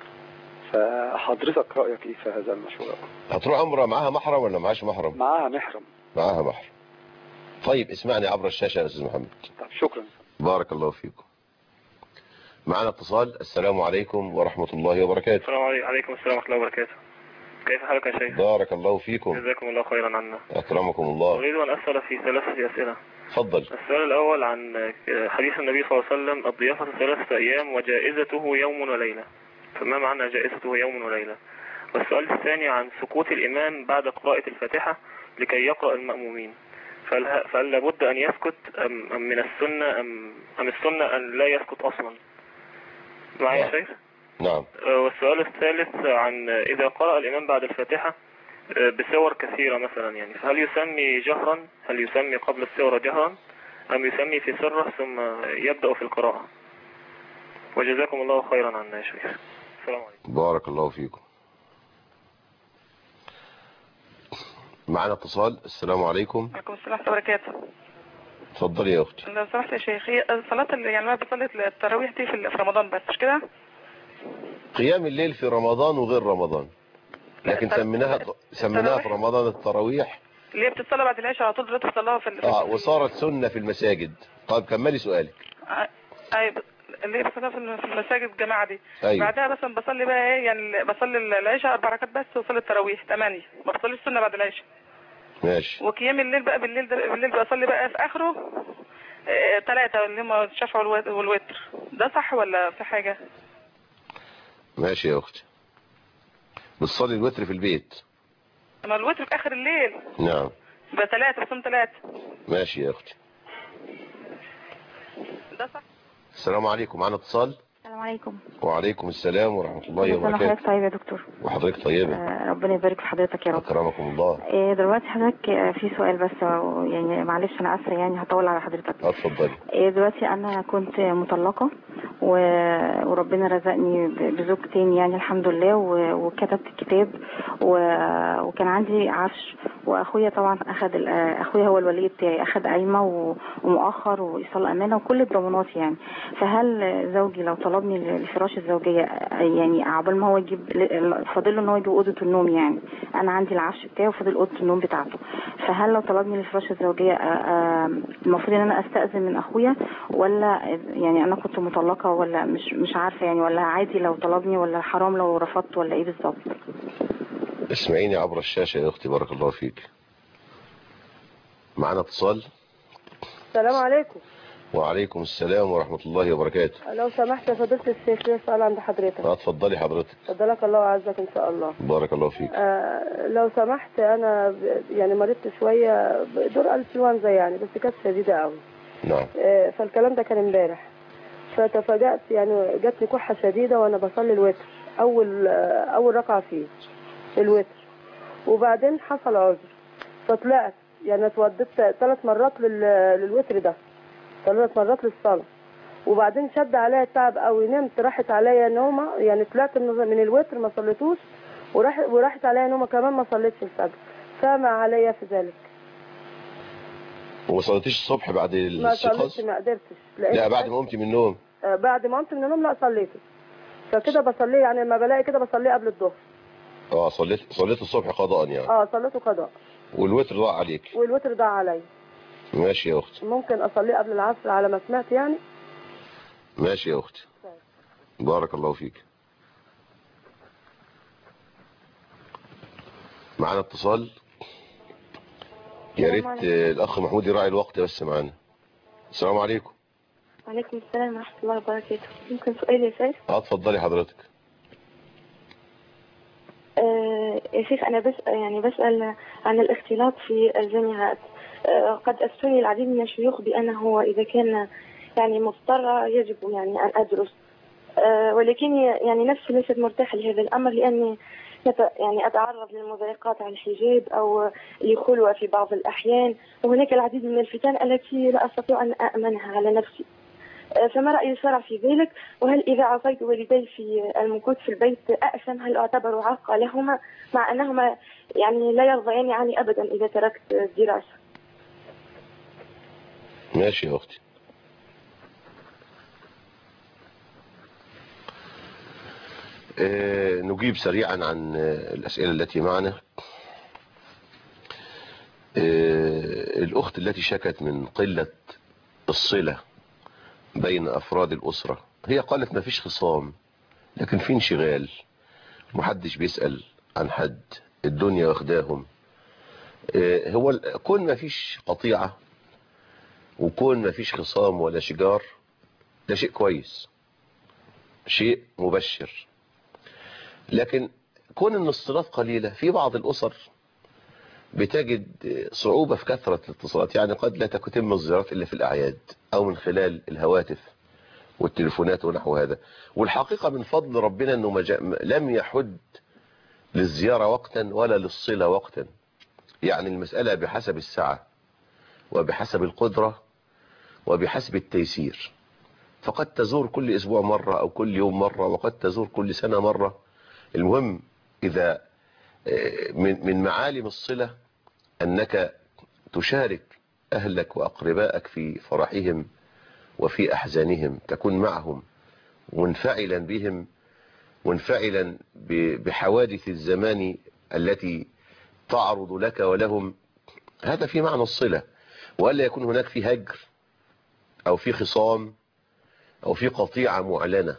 فحضرتك رأيك ايه في هذا المشروع؟
هتروح عمره معاها محرم ولا معاش محرم؟
معاها محرم.
معاها محرم. طيب اسمعني عبر الشاشة يا أستاذ محمد.
طب شكرا.
بارك الله فيكم. معنا اتصال. السلام عليكم ورحمة الله وبركاته.
السلام عليكم السلام ورحمة الله وبركاته. كيف حالك يا شيخ؟
بارك الله فيكم.
جزاكم الله خيرا عنا.
أكرمكم الله.
أريد أن أسأل في 3 أسئلة.
اتفضل.
السؤال الأول عن حديث النبي صلى الله عليه وسلم الضيافة 3 أيام وجائزته يوم وليلة، فما معنى جائزته يوم وليلة؟ والسؤال الثاني عن سكوت الإمام بعد قراءة الفاتحة لكي يقرأ المأمومين، فهل لابد أن يسكت أم من السنة أم السنة أن لا يسكت أصلا؟ معي يا شيخ؟
نعم.
والسؤال الثالث عن إذا قرأ الإمام بعد الفاتحة بسور كثيرة مثلا، يعني فهل يسمي جهرا، هل يسمي قبل السورة جهرا أم يسمي في سره ثم يبدأ في القراءة؟ وجزاكم الله خيرا عنا يا شيخ. السلام عليكم.
بارك الله فيكم. معنا اتصال. السلام عليكم.
وعليكم السلام ورحمة الله وبركاته.
اتفضلي يا اختي.
لو سمحت يا شيخ، هي الصلاة اللي يعني انا بصلي التراويح دي في رمضان بس، مش كده؟
قيام الليل في رمضان وغير رمضان، لكن سميناها في رمضان التراويح
اللي هي بتتصلى بعد العشاء على طول، دلوقتي بتصلىها
وصارت سنة في المساجد. طيب كملي سؤالك.
ايوه، اللي هي بتصليها في المساجد الجماعة دي.
أيوة.
بعدها مثلا بصلي بقى ايه، يعني بصلي العشاء 4 ركعات بس، وصلي التراويح 8، ما بصليش السنة بعد العشاء.
ماشي.
وقيام الليل بقى بالليل بصلي بقى في اخره 3 اللي هم الشفع والوتر، ده صح ولا في حاجة؟
ماشي يا اختي. بتصلي الوتر في البيت؟
ما الوتر في اخر الليل.
نعم.
يبقى 3 بصوم 3.
ماشي يا اختي.
ده صح.
السلام عليكم. معنا اتصال.
السلام عليكم.
وعليكم السلام ورحمة الله وبركاته.
حضرتك طيب يا دكتور؟
وحضرتك طيبة.
ربنا يبارك في حضرتك يا رب.
أكرمكم الله.
دلوقتي حضرتك في سؤال بس، يعني معلش أنا آسفة يعني هطول على حضرتك.
اتفضلي.
دلوقتي أنا كنت مطلقة وربنا رزقني بزوج تاني يعني الحمد لله، وكتبت الكتاب وكان عندي عفش، واخويا طبعا اخويا هو الولي بتاعي، اخد قايمه ومؤخر وايصال امانه وكل الضمانات يعني. فهل زوجي لو طلبني لفراش الزوجيه يعني عقبال ما هو يجيب، فاضل له ان هو يجيب اوضه النوم، يعني انا عندي العفش بتاعي وفاضل اوضه النوم بتاعته، فهل لو طلبني لفراش الزوجيه المفروض ان انا استاذن من اخويا، ولا يعني انا كنت مطلقه ولا مش عارفه يعني، ولا عادي لو طلبني، ولا حرام لو رفضت، ولا ايه بالظبط؟
اسمعيني عبر الشاشة يا اختي. بارك الله فيك. معنا اتصال.
السلام عليكم.
وعليكم السلام ورحمة الله وبركاته.
لو سمحت يا فضيلة الشيخ، ليه سؤال عند حضرتك؟
اتفضلي حضرتك.
فضلك الله وعزك ان شاء الله.
بارك الله فيك.
لو سمحت، انا يعني مرضت شوية بدور انفلونزا يعني، بس كانت شديدة قوي.
نعم.
فالكلام ده كان امبارح، فتفاجأت يعني جاتني كحة شديدة وانا بصلي الوتر، اول ركعة فيه الوتر، وبعدين حصل عذر فطلعت يعني اتوضيت 3 مرات للوتر ده، 3 مرات للصلاة، وبعدين شد عليا التعب قوي، نمت، راحت عليا نومه يعني، طلعت من الوتر ما صليتوش، وراحت عليا نومه كمان، ما صليتش الفجر، فما عليا في ذلك.
وما صليتيش الصبح بعد الاستيقاظ؟
ما صليتش، ما قدرتش.
لا بعد ما قمت من النوم.
بعد ما قمت من النوم لا صليته، فكده بصليه يعني لما بلاقي كده بصليه قبل الظهر.
صليت الصبح قضاء يعني؟
صليته قضاء.
والوتر ضاع عليك؟
والوتر ضاع عليا.
ماشي يا اختي.
ممكن اصليه قبل العصر على ما سمعت يعني؟
ماشي يا اختي. بارك الله فيك. معنا اتصال. يا ريت الاخ محمود يراعي الوقت بس معانا. السلام عليكم.
وعليكم السلام ورحمة الله وبركاته. ممكن سؤال يا شيخ؟
اتفضلي حضرتك.
يا شيخ أنا بسأل عن الاختلاط في الجامعات. قد أفتوني العديد من الشيوخ بأنه إذا كان يعني مضطر يجب يعني أن أدرس، ولكن يعني نفسي ليست مرتاحة لهذا الأمر، لأني يعني أتعرض للمضايقات عن الحجاب أو لخلوة في بعض الأحيان، وهناك العديد من الفتن التي لا أستطيع أن أأمنها على نفسي. فما رأي الشرع في ذلك؟ وهل إذا عصيت والدي في المكوث في البيت أأثم؟ هل أعتبر عاقة لهما مع أنهما يعني لا يرضيان عني أبدا إذا تركت الدراسة؟
ماشي يا أختي. نجيب سريعا عن الأسئلة التي معنا. الأخت التي شكت من قلة الصلة بين أفراد الأسرة، هي قالت ما فيش خصام لكن في انشغال، محدش بيسأل عن حد، الدنيا واخداهم. هو كون ما فيش قطيعة وكون ما فيش خصام ولا شجار ده شيء كويس، شيء مبشر. لكن كون ان الصلات قليلة في بعض الأسر بتجد صعوبة في كثرة الاتصالات، يعني قد لا تتم الزيارات إلا في الأعياد أو من خلال الهواتف والتليفونات ونحو هذا. والحقيقة من فضل ربنا أنه لم يحد للزيارة وقتا ولا للصلة وقتا، يعني المسألة بحسب السعة وبحسب القدرة وبحسب التيسير. فقد تزور كل أسبوع مرة أو كل يوم مرة، وقد تزور كل سنة مرة. المهم إذا من معالم الصلة أنك تشارك أهلك وأقربائك في فرحهم وفي أحزانهم، تكون معهم منفعلا بهم، منفعلا بحوادث الزمان التي تعرض لك ولهم. هذا في معنى الصلة، وألا يكون هناك في هجر أو في خصام أو في قطيعة معلنة.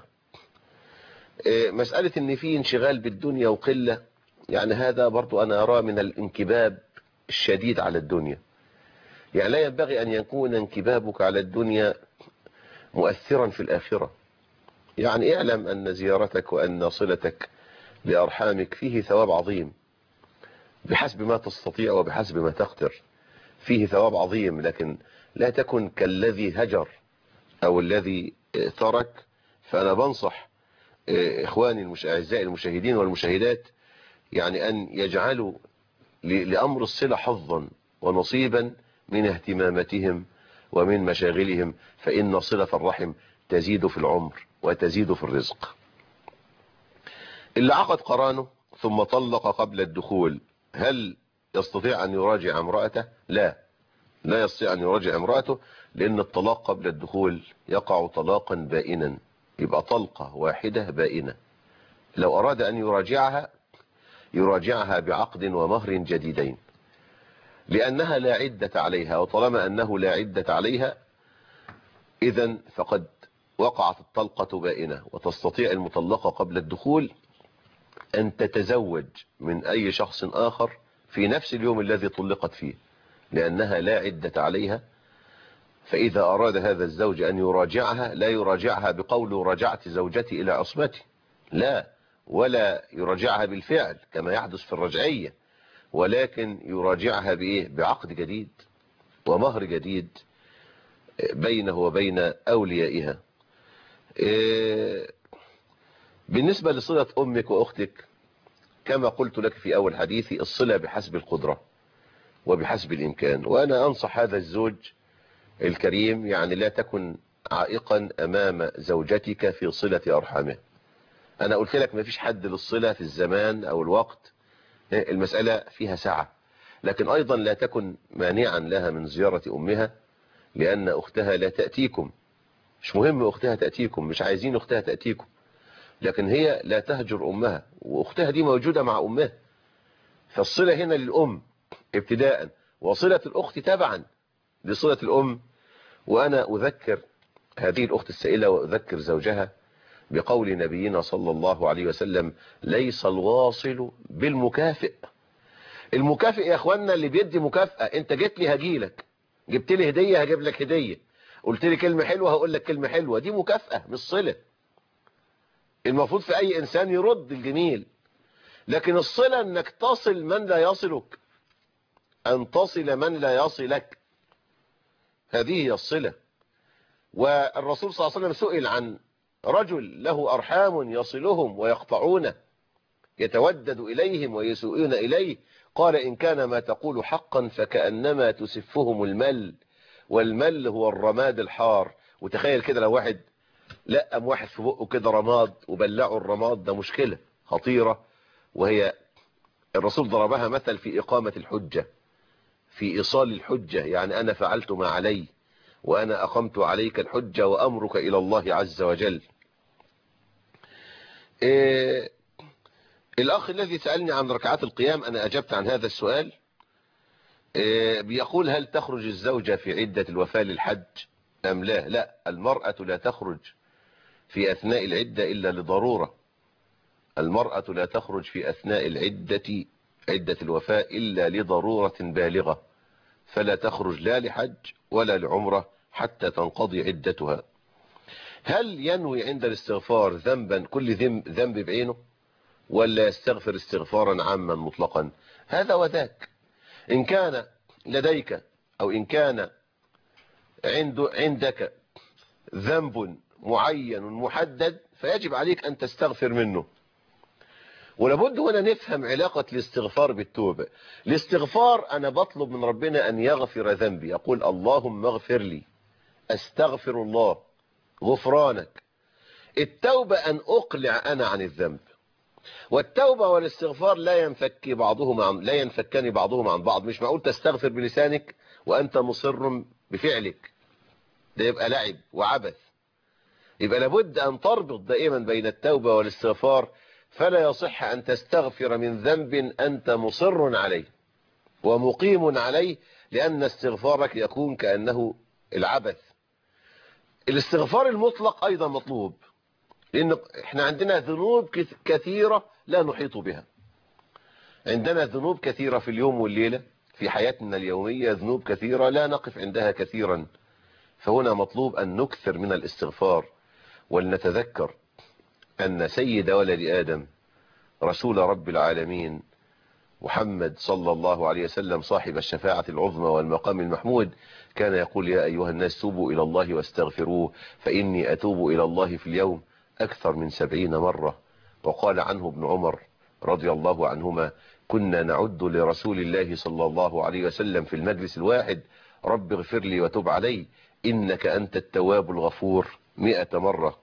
مسألة ان في انشغال بالدنيا وقلة، يعني هذا برضو أنا أرى من الانكباب الشديد على الدنيا. يعني لا ينبغي أن يكون انكبابك على الدنيا مؤثرا في الآخرة. يعني اعلم أن زيارتك وأن صلتك لأرحامك فيه ثواب عظيم بحسب ما تستطيع وبحسب ما تقدر، فيه ثواب عظيم. لكن لا تكن كالذي هجر أو الذي ترك. فأنا بنصح إخواني أعزائي المشاهدين والمشاهدات يعني أن يجعلوا لأمر الصلة حظا ونصيبا من اهتماماتهم ومن مشاغلهم، فإن صلة الرحم تزيد في العمر وتزيد في الرزق. اللي عقد قرانه ثم طلق قبل الدخول هل يستطيع أن يراجع امرأته؟ لا يستطيع أن يراجع امرأته، لأن الطلاق قبل الدخول يقع طلاقا بائنا، يبقى طلقة واحدة بائنة. لو أراد أن يراجعها بعقد ومهر جديدين، لأنها لا عدة عليها، وطالما أنه لا عدة عليها إذن فقد وقعت الطلقة بائنة. وتستطيع المطلقة قبل الدخول أن تتزوج من أي شخص آخر في نفس اليوم الذي طلقت فيه، لأنها لا عدة عليها. فإذا أراد هذا الزوج أن يراجعها لا يراجعها بقول رجعت زوجتي إلى عصمتي، لا، ولا يراجعها بالفعل كما يحدث في الرجعية، ولكن يراجعها بإيه؟ بعقد جديد ومهر جديد بينه وبين أوليائها. بالنسبة لصلة أمك وأختك كما قلت لك في أول حديثي، الصلة بحسب القدرة وبحسب الإمكان. وأنا أنصح هذا الزوج الكريم يعني لا تكن عائقا أمام زوجتك في صلة أرحامه. أنا قلت لك ما فيش حد للصلة في الزمان أو الوقت، المسألة فيها سعة. لكن أيضا لا تكن مانعا لها من زيارة أمها، لأن أختها لا تأتيكم. مش مهم أختها تأتيكم، مش عايزين أختها تأتيكم، لكن هي لا تهجر أمها، وأختها دي موجودة مع أمها. فالصلة هنا للأم ابتداء، وصلة الأخت تبعا لصلة الأم. وأنا أذكر هذه الأخت السائلة وأذكر زوجها بقول نبينا صلى الله عليه وسلم: ليس الواصل بالمكافئ. المكافئ يا أخوانا اللي بيدي مكافأة، أنت جيت لي هجيلك، جبت لي هدية هجيب لك هدية، قلت لي كلمة حلوة هقول لك كلمة حلوة، دي مكافأة مش صلة. المفروض في أي إنسان يرد الجميل، لكن الصلة أنك تصل من لا يصلك، أن تصل من لا يصلك، هذه هي الصلة. والرسول صلى الله عليه وسلم سئل عن رجل له أرحام يصلهم ويقطعونه، يتودد إليهم ويسوءون إليه، قال: إن كان ما تقول حقا فكأنما تسفهم المل، والمل هو الرماد الحار. وتخيل كده لو واحد لقم واحد في بقه كده رماد وبلعه الرماد، ده مشكلة خطيرة. وهي الرسول ضربها مثل في إقامة الحجة، في إيصال الحجة، يعني أنا فعلت ما علي وأنا أقمت عليك الحجة وأمرك إلى الله عز وجل. الأخ الذي سألني عن ركعات القيام أنا أجبت عن هذا السؤال. بيقول: هل تخرج الزوجة في عدة الوفاة للحج أم لا؟ لا، المرأة لا تخرج في أثناء العدة إلا لضرورة. المرأة لا تخرج في أثناء عدة الوفاة إلا لضرورة بالغة، فلا تخرج لا لحج ولا لعمرة حتى تنقضي عدتها. هل ينوي عند الاستغفار ذنبا كل ذنب بعينه، ولا يستغفر استغفارا عاما مطلقا؟ هذا وذاك. إن كان لديك أو إن كان عندك ذنب معين محدد فيجب عليك أن تستغفر منه. ولابد هنا نفهم علاقة الاستغفار بالتوبة. الاستغفار أنا بطلب من ربنا أن يغفر ذنبي، أقول اللهم اغفر لي، أستغفر الله، غفرانك. التوبة أن أقلع أنا عن الذنب. والتوبة والاستغفار لا ينفكان بعضهم عن بعض. مش معقول تستغفر بلسانك وأنت مصر بفعلك، ده يبقى لعب وعبث. يبقى لابد أن تربط دائما بين التوبة والاستغفار. فلا يصح أن تستغفر من ذنب أنت مصر عليه ومقيم عليه، لأن استغفارك يكون كأنه العبث. الاستغفار المطلق أيضا مطلوب، لأن احنا عندنا ذنوب كثيرة لا نحيط بها. عندنا ذنوب كثيرة في اليوم والليلة، في حياتنا اليومية ذنوب كثيرة لا نقف عندها كثيرا. فهنا مطلوب أن نكثر من الاستغفار، ولنتذكر أن سيد ولد آدم رسول رب العالمين محمد صلى الله عليه وسلم صاحب الشفاعة العظمى والمقام المحمود كان يقول يا أيها الناس توبوا إلى الله واستغفروه فإني أتوب إلى الله في اليوم أكثر من 70 مرة. وقال عنه ابن عمر رضي الله عنهما كنا نعد لرسول الله صلى الله عليه وسلم في المجلس الواحد رب اغفر لي وتب علي إنك أنت التواب الغفور 100 مرة.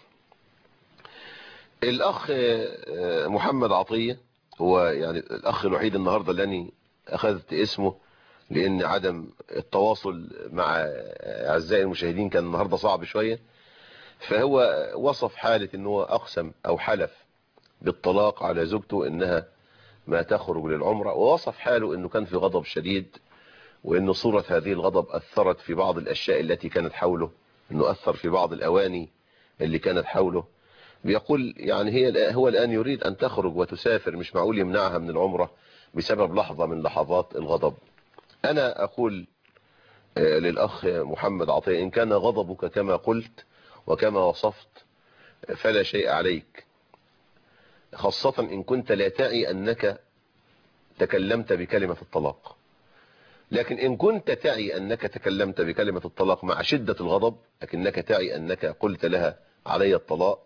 الأخ محمد عطية هو يعني الأخ الوحيد النهاردة اللي أخذت اسمه، لأن عدم التواصل مع أعزائي المشاهدين كان النهاردة صعب شوية. فهو وصف حالة أنه أقسم أو حلف بالطلاق على زوجته إنها ما تخرج للعمرة، ووصف حاله أنه كان في غضب شديد، وأن صورة هذه الغضب أثرت في بعض الأشياء التي كانت حوله، أنه أثر في بعض الأواني اللي كانت حوله. بيقول يعني هو الآن يريد أن تخرج وتسافر، مش معقول يمنعها من العمرة بسبب لحظة من لحظات الغضب. أنا أقول للأخ محمد عطية إن كان غضبك كما قلت وكما وصفت فلا شيء عليك، خاصة إن كنت لا تعي أنك تكلمت بكلمة الطلاق. لكن إن كنت تعي أنك تكلمت بكلمة الطلاق مع شدة الغضب، لكنك تعي أنك قلت لها علي الطلاق،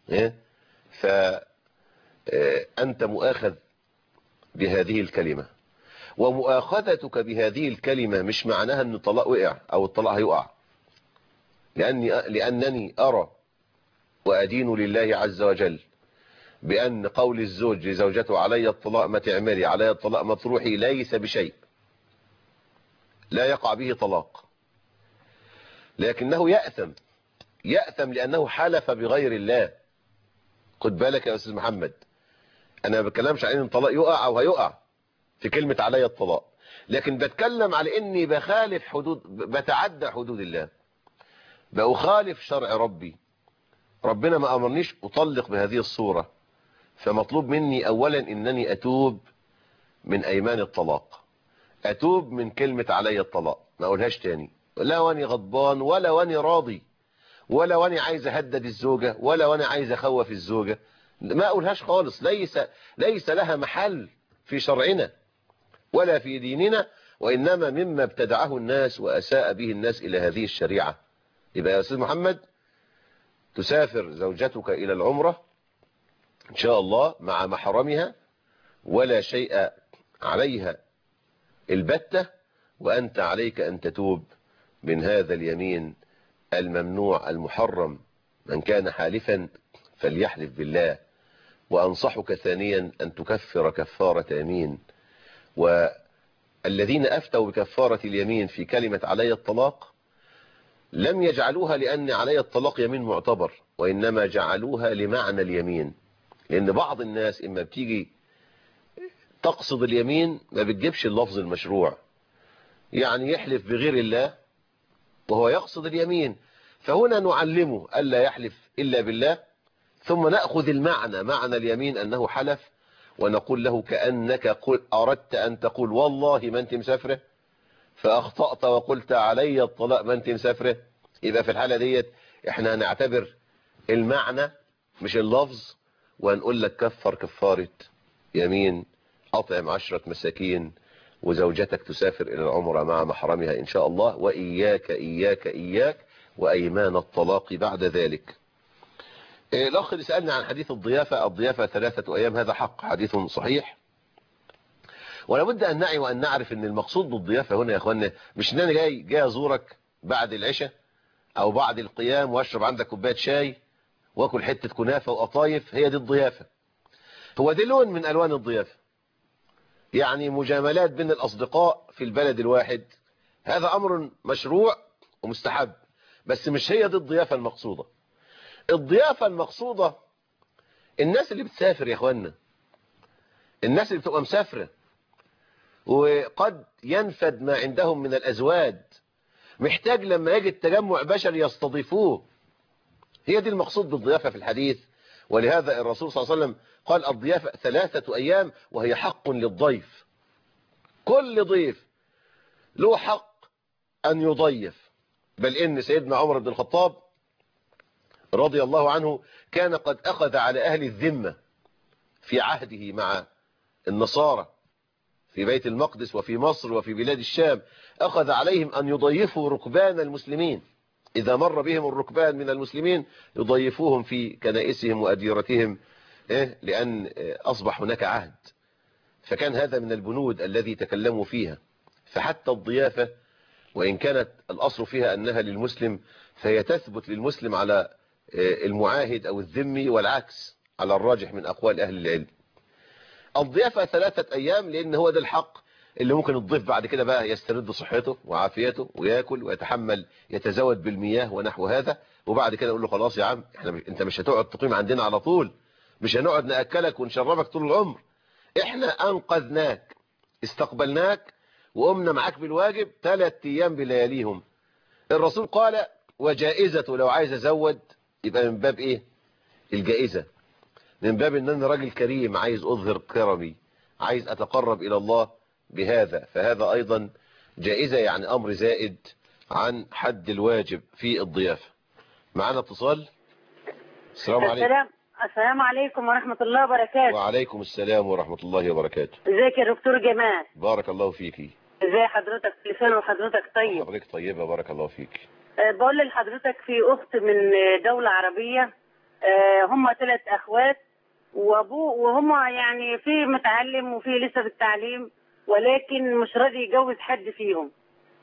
فأنت مؤاخذ بهذه الكلمة. ومؤاخذتك بهذه الكلمة مش معناها أن الطلاق وقع أو الطلاق هيقع، لأنني أرى وأدين لله عز وجل بأن قول الزوج لزوجته علي الطلاق ما تعملي، علي الطلاق ما تروحي، ليس بشيء، لا يقع به طلاق، لكنه يأثم لأنه حلف بغير الله. خد بالك يا أستاذ محمد، أنا ما بتكلمش عن أن الطلاق يقع أو هيقع في كلمة علي الطلاق، لكن بتكلم على أني بخالف حدود، بتعدى حدود الله، بأخالف شرع ربي. ربنا ما أمرنيش أطلق بهذه الصورة، فمطلوب مني أولا أنني أتوب من أيمان الطلاق، أتوب من كلمة علي الطلاق، ما أقولهاش تاني، لا واني غضبان ولا واني راضي ولا واني عايز أهدد الزوجة ولا واني عايز أخوف الزوجة، ما أقولهاش خالص. ليس لها محل في شرعنا ولا في ديننا، وإنما مما ابتدعه الناس وأساء به الناس إلى هذه الشريعة. يبقى يا أستاذ محمد تسافر زوجتك إلى العمرة إن شاء الله مع محرمها ولا شيء عليها البتة، وأنت عليك أن تتوب من هذا اليمين الممنوع المحرم. من كان حالفا فليحلف بالله. وأنصحك ثانيا أن تكفر كفارة يمين. والذين أفتوا بكفارة اليمين في كلمة علي الطلاق لم يجعلوها لأن علي الطلاق يمين معتبر، وإنما جعلوها لمعنى اليمين. لأن بعض الناس إما بتيجي تقصد اليمين ما بتجيبش اللفظ المشروع، يعني يحلف بغير الله وهو يقصد اليمين. فهنا نعلمه ألا يحلف إلا بالله، ثم نأخذ المعنى، معنى اليمين أنه حلف، ونقول له كأنك أردت أن تقول والله ما أنت مسافرة، فأخطأت وقلت علي الطلاق ما أنت مسافرة، يبقى في الحالة ديت احنا هنعتبر المعنى مش اللفظ، وهنقول لك كفر كفارة يمين، أطعم 10 مساكين، وزوجتك تسافر إلى العمرة مع محرمها إن شاء الله، وإياك إياك إياك وأيمان الطلاق بعد ذلك. الأخ اللي سألنا عن حديث الضيافة 3 أيام، هذا حق، حديث صحيح، ولا بد أن نعي وأن نعرف أن المقصود بالضيافة هنا يا أخوانا مش أن أنا جاي أزورك بعد العشاء أو بعد القيام وأشرب عندك كوباية شاي وأكل حتة كنافة وقطايف، هي دي الضيافة. هو دي لون من ألوان الضيافة، يعني مجاملات بين الأصدقاء في البلد الواحد، هذا أمر مشروع ومستحب، بس مش هي دي الضيافة المقصودة. الضيافة المقصودة الناس اللي بتسافر يا أخوانا، الناس اللي بتبقى مسافرة وقد ينفد ما عندهم من الأزواج، محتاج لما يجي التجمع بشري يستضيفوه، هي دي المقصود بالضيافة في الحديث. ولهذا الرسول صلى الله عليه وسلم قال الضيافة 3 أيام، وهي حق للضيف. كل ضيف له حق أن يضيف، بل إن سيدنا عمر بن الخطاب رضي الله عنه كان قد أخذ على أهل الذمة في عهده مع النصارى في بيت المقدس وفي مصر وفي بلاد الشام، أخذ عليهم أن يضيفوا ركبان المسلمين، إذا مر بهم الركبان من المسلمين يضيفوهم في كنائسهم وأديرتهم، لأن أصبح هناك عهد. فكان هذا من البنود الذي تكلموا فيها. فحتى الضيافة وإن كانت الأصل فيها أنها للمسلم، فهي تثبت للمسلم على المعاهد أو الذمي، والعكس على الراجح من أقوال أهل العلم. الضيافة 3 أيام لأن هو ده الحق اللي ممكن الضيف بعد كده بقى يسترد صحته وعافيته ويأكل ويتحمل، يتزود بالمياه ونحو هذا، وبعد كده يقول له خلاص يا عم انت مش هتقعد تقيم عندنا على طول، مش هنقعد نأكلك ونشربك طول العمر، احنا أنقذناك استقبلناك وقمنا معاك بالواجب 3 أيام بلياليهم. الرسول قال وجائزته لو عايز أزود يبقى من باب إيه؟ الجائزة، من باب ان انا راجل كريم عايز اظهر كرمي، عايز اتقرب الى الله بهذا، فهذا ايضا جائزة، يعني امر زائد عن حد الواجب في الضيافة. معنا اتصال. السلام عليكم.
السلام عليكم ورحمة الله وبركاته.
وعليكم السلام ورحمة الله وبركاته.
ازيك يا دكتور جمال؟
بارك الله فيكي.
ازي حضرتك؟ لسان وحضرتك طيب.
حضرتك طيبة بارك الله فيك.
بقول لحضرتك في اخت من دولة عربية، هم 3 اخوات وابوه، وهم يعني في متعلم وفي لسه في التعليم، ولكن مش راضي يجوز حد فيهم،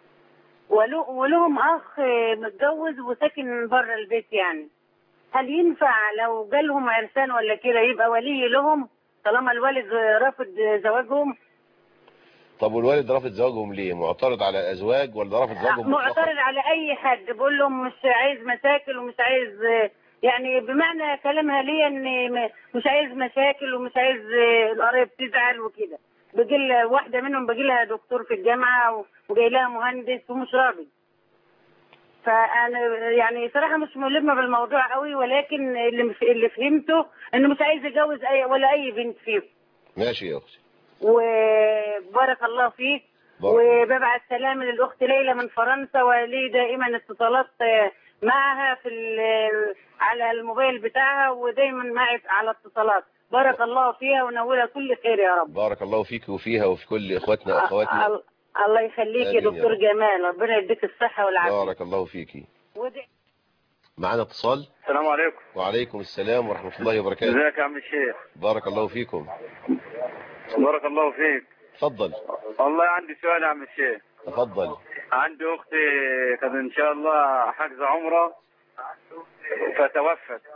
ولهم اخ متجوز وساكن بره البيت. يعني هل ينفع لو جالهم عرسان ولا كده يبقى ولي لهم طالما الوالد رافض زواجهم؟
طب والوالد رافض زواجهم ليه؟ معترض على الازواج ولا رافض زواجهم؟
معترض على اي حد، بقول لهم مش عايز مشاكل ومش عايز، يعني بمعنى كلامها ليه ان مش عايز مشاكل ومش عايز القرايب تزعل وكده. بيجي واحده منهم بيجي لها دكتور في الجامعه وجاي لها مهندس ومش راضي. فانا يعني صراحه مش ملمه بالموضوع قوي، ولكن اللي فهمته انه مش عايز يتجوز اي بنت فيهم.
ماشي يا اختي.
وبارك الله فيك. وببعت سلام للاخت ليلى من فرنسا، ولي دائما اتصالات معها على الموبايل بتاعها، ودايما معي على اتصالات. بارك الله فيها ونولها كل خير يا رب.
بارك الله فيك وفيها وفي كل اخواتنا واخواتنا.
الله يخليك يا دكتور جمال، ربنا يديك الصحة والعافية.
بارك الله فيكي. معنا اتصال.
السلام عليكم.
وعليكم السلام ورحمة الله وبركاته.
ازيك يا عم الشيخ؟
بارك الله فيكم.
بارك الله فيك.
تفضل.
والله عندي سؤال يا عم الشيخ.
تفضل.
عندي اختي كانت ان شاء الله حجز عمره فتوفت.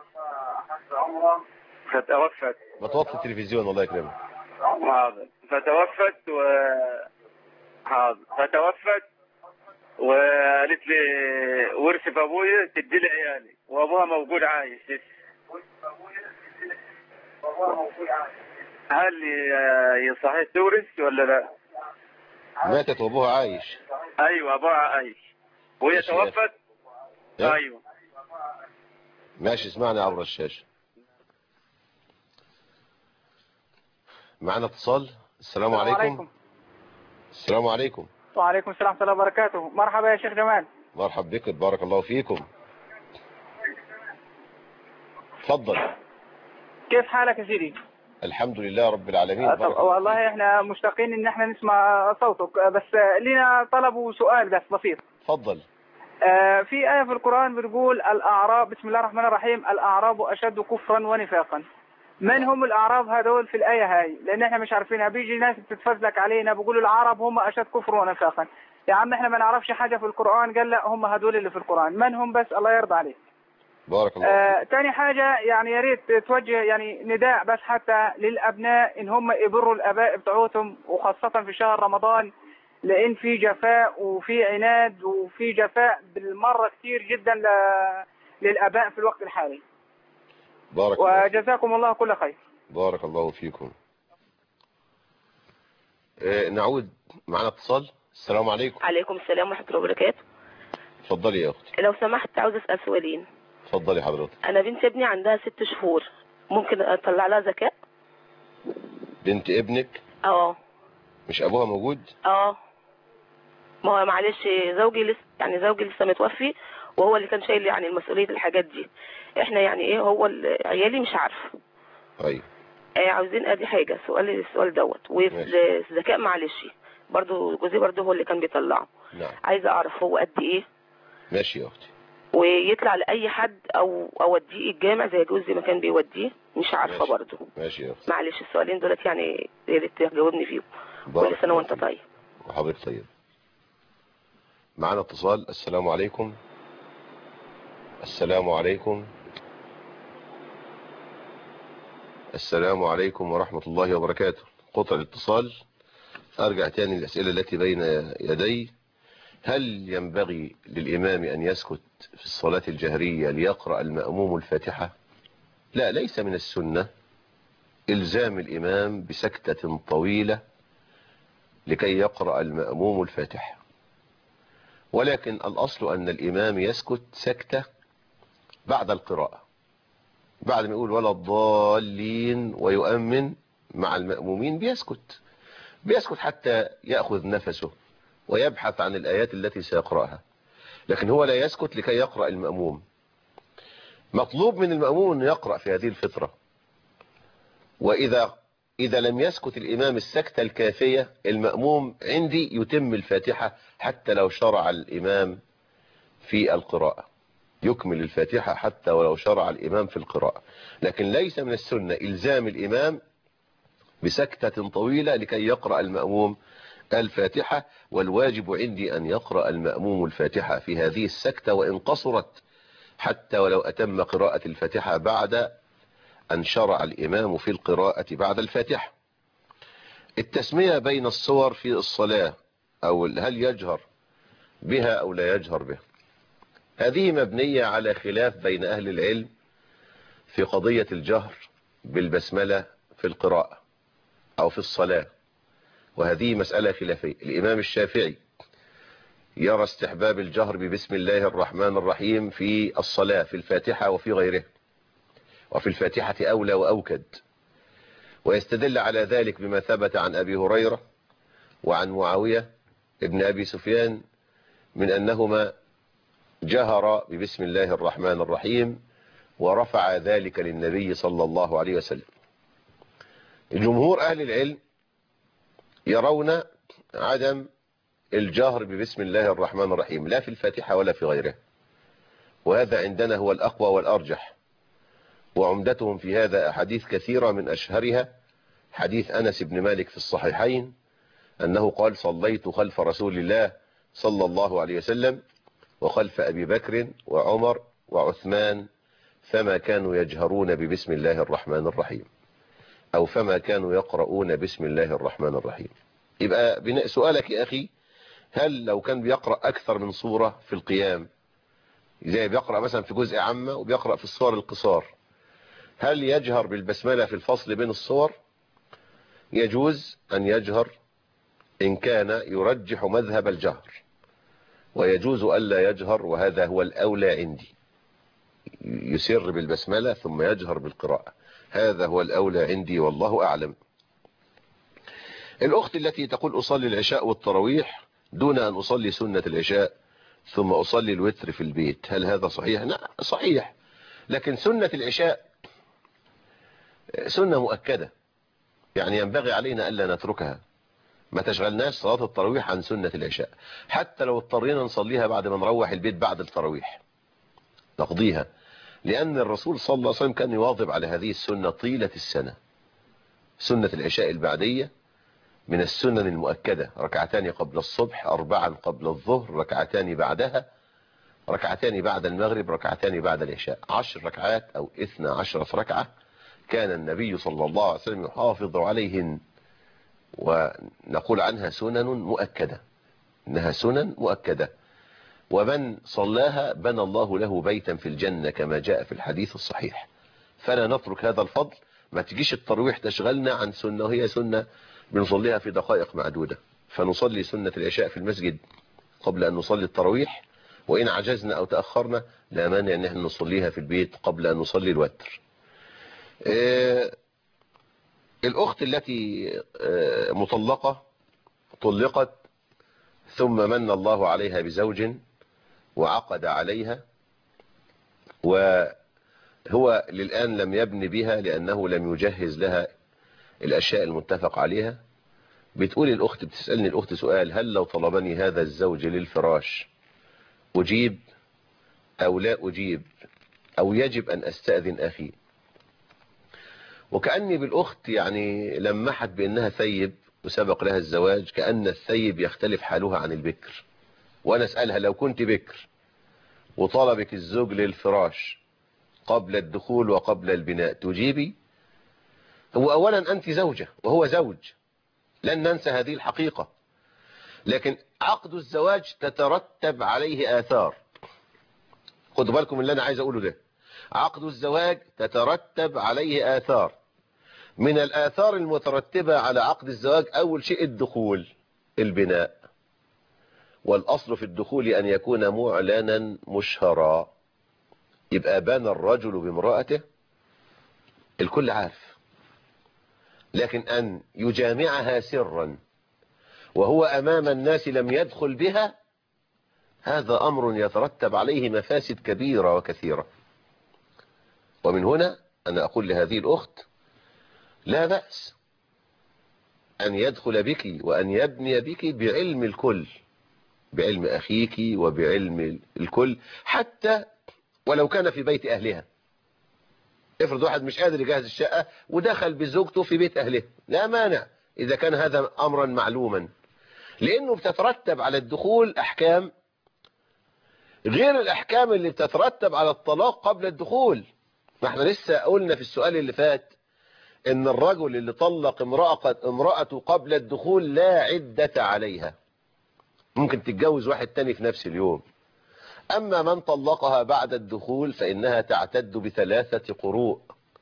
بتوطي التلفزيون الله يكرمك.
حاضر. فتوفت وقالت لي ورث في ابويا تدي لي عيالي، وابوها موجود عايش لسه. هل يصحيح تورث ولا لا؟
ماتت وابوها عايش.
ايوه ابوها عايش وهي توفت. ايوه
ماشي، اسمعنا عبر الشاشة. معنا اتصال. السلام عليكم. السلام عليكم.
وعليكم السلام ورحمة الله وبركاته. مرحبا يا شيخ جمال.
مرحب بك، بارك الله فيكم. تفضل.
كيف حالك يا سيدي؟
الحمد لله رب العالمين.
والله احنا مشتاقين ان احنا نسمع صوتك، بس لنا طلب وسؤال بس بسيط.
تفضل.
في آية في القرآن بتقول الأعراب، بسم الله الرحمن الرحيم، الأعراب أشد كفرا ونفاقا. من هم الأعراب هذول في الآية هاي؟ لأن احنا مش عارفينها. بيجي ناس بتتفزلك علينا بيقولوا العرب هم أشد كفرا ونفاقا. يا عم احنا ما نعرفش حاجة في القرآن. قال لا، هم هذول اللي في القرآن. من هم بس؟ الله يرضى عليك.
بارك الله.
تاني حاجة يعني يا ريت توجه يعني نداء بس حتى للأبناء إن هم يبروا الآباء بتوعهم، وخاصة في شهر رمضان، لأن في جفاء وفي عناد وفي جفاء بالمرة كتير جدا للآباء في الوقت الحالي.
بارك الله.
وجزاكم الله كل خير.
بارك الله فيكم. نعود معنا اتصال. السلام عليكم.
عليكم السلام ورحمة الله وبركاته.
اتفضلي يا اختي.
لو سمحت عاوز اسأل سؤالين.
اتفضلي حضرتك.
انا بنت ابني عندها 6 شهور، ممكن اطلع لها زكاة؟
بنت ابنك؟
اه.
مش ابوها موجود؟
اه. ما هو معلش زوجي لسه متوفي، وهو اللي كان شايل يعني المسؤولية الحاجات دي. احنا يعني ايه، هو عيالي مش عارفه.
ايوه.
عاوزين ادي حاجة السؤال دوت. والزكاة معلش برضو جوزي برضو هو اللي كان بيطلعه.
نعم.
عايزه اعرف هو قد ايه.
ماشي يا اختي.
ويطلع لاي حد او اوديه الجامع زي جوزي ما كان بيوديه، مش عارفه برضو.
ماشي يا اختي.
معلش السؤالين دولت يعني يا ريت تجاوبني فيهم. كل سنه وانت طيب.
وحضرتك طيب. معانا اتصال. السلام عليكم. السلام عليكم. السلام عليكم ورحمة الله وبركاته. قطع الاتصال. أرجع تاني للأسئلة التي بين يدي. هل ينبغي للإمام أن يسكت في الصلاة الجهرية ليقرأ المأموم الفاتحة؟ لا، ليس من السنة إلزام الإمام بسكتة طويلة لكي يقرأ المأموم الفاتحة، ولكن الأصل أن الإمام يسكت سكتة بعد القراءة، بعد ما يقول ولا الضالين ويؤمن مع المأمومين بيسكت حتى يأخذ نفسه ويبحث عن الآيات التي سيقرأها، لكن هو لا يسكت لكي يقرأ المأموم. مطلوب من المأموم أن يقرأ في هذه الفترة، وإذا لم يسكت الإمام السكتة الكافية، المأموم عندي يتم الفاتحة حتى لو شرع الإمام في القراءة، يكمل الفاتحة حتى ولو شرع الإمام في القراءة، لكن ليس من السنة إلزام الإمام بسكتة طويلة لكي يقرأ المأموم الفاتحة. والواجب عندي أن يقرأ المأموم الفاتحة في هذه السكتة وإن قصرت، حتى ولو أتم قراءة الفاتحة بعد أن شرع الإمام في القراءة بعد الفاتحة. التسمية بين الصور في الصلاة، أو هل يجهر بها أو لا يجهر بها، هذه مبنية على خلاف بين أهل العلم في قضية الجهر بالبسملة في القراءة أو في الصلاة، وهذه مسألة خلافية. الإمام الشافعي يرى استحباب الجهر ببسم الله الرحمن الرحيم في الصلاة في الفاتحة وفي غيره، وفي الفاتحة أولى وأوكد، ويستدل على ذلك بما ثبت عن أبي هريرة وعن معاوية ابن أبي سفيان من أنهما جهر ببسم الله الرحمن الرحيم ورفع ذلك للنبي صلى الله عليه وسلم. جمهور أهل العلم يرون عدم الجهر ببسم الله الرحمن الرحيم لا في الفاتحة ولا في غيره، وهذا عندنا هو الأقوى والأرجح، وعمدتهم في هذا أحاديث كثيرة، من أشهرها حديث أنس بن مالك في الصحيحين أنه قال صليت خلف رسول الله صلى الله عليه وسلم وخلف أبي بكر وعمر وعثمان فما كانوا يجهرون ببسم الله الرحمن الرحيم، أو فما كانوا يقرؤون بسم الله الرحمن الرحيم. يبقى سؤالك يا أخي، هل لو كان بيقرأ أكثر من صورة في القيام، زي بيقرأ مثلا في جزء عامة وبيقرأ في الصور القصار، هل يجهر بالبسملة في الفصل بين الصور؟ يجوز أن يجهر إن كان يرجح مذهب الجهر، ويجوز ألا يجهر، وهذا هو الأولى عندي، يسر بالبسملة ثم يجهر بالقراءة، هذا هو الأولى عندي والله أعلم. الأخت التي تقول أصلي العشاء والتراويح دون أن أصلي سنة العشاء ثم أصلي الوتر في البيت، هل هذا صحيح؟ لا صحيح، لكن سنة العشاء سنة مؤكدة، يعني ينبغي علينا ألا نتركها، ما تشغلناش صلاة التراويح عن سنة العشاء، حتى لو اضطرينا نصليها بعد ما نروح البيت بعد التراويح نقضيها، لأن الرسول صلى الله عليه وسلم كان يواظب على هذه السنة طيلة السنة. سنة العشاء البعدية من السنن المؤكدة، ركعتان قبل الصبح، 4 قبل الظهر، ركعتان بعدها، ركعتان بعد المغرب، ركعتان بعد العشاء، 10 ركعات أو 12 ركعة كان النبي صلى الله عليه وسلم يحافظ عليهن، ونقول عنها سنن مؤكدة، إنها سنن مؤكدة، ومن صلاها بنى الله له بيتا في الجنة كما جاء في الحديث الصحيح. فلا نترك هذا الفضل، ما تجيش التراويح تشغلنا عن سنة وهي سنة بنصليها في دقائق معدودة، فنصلي سنة العشاء في المسجد قبل أن نصلي التراويح، وإن عجزنا أو تأخرنا لا مانع أن احنا نصليها في البيت قبل أن نصلي الوتر. الأخت التي مطلقة طلقت ثم من الله عليها بزوج وعقد عليها، وهو للآن لم يبني بها لأنه لم يجهز لها الأشياء المتفق عليها. بتقول الأخت، بتسألني الأخت سؤال: هل لو طلبني هذا الزوج للفراش أجيب أو لا أجيب، أو يجب أن أستأذن أخي؟ وكأني بالأخت يعني لمحت بأنها ثيب وسبق لها الزواج، كأن الثيب يختلف حالها عن البكر. وأنا أسألها: لو كنت بكر وطلبك الزوج للفراش قبل الدخول وقبل البناء تجيبي؟ هو أولا أنت زوجة وهو زوج، لن ننسى هذه الحقيقة، لكن عقد الزواج تترتب عليه آثار. خدوا بالكم اللي أنا عايز أقوله ده، عقد الزواج تترتب عليه آثار. من الآثار المترتبة على عقد الزواج أول شيء الدخول، البناء، والأصل في الدخول أن يكون معلنا مشهرا، يبقى بان الرجل بامرأته الكل عارف، لكن أن يجامعها سرا وهو أمام الناس لم يدخل بها، هذا أمر يترتب عليه مفاسد كبيرة وكثيرة. ومن هنا أنا أقول لهذه الأخت: لا بأس أن يدخل بك وأن يبني بك بعلم الكل، بعلم أخيك وبعلم الكل، حتى ولو كان في بيت أهلها. افرض واحد مش قادر يجهز الشقة ودخل بزوجته في بيت أهلها، لا مانع إذا كان هذا أمرا معلوما، لأنه بتترتب على الدخول أحكام غير الأحكام اللي بتترتب على الطلاق قبل الدخول. ما احنا لسه قلنا في السؤال اللي فات إن الرجل اللي طلق امرأته قبل الدخول لا عدة عليها، ممكن تتجوز واحد تاني في نفس اليوم. أما من طلقها بعد الدخول فإنها تعتد ب3 قروء،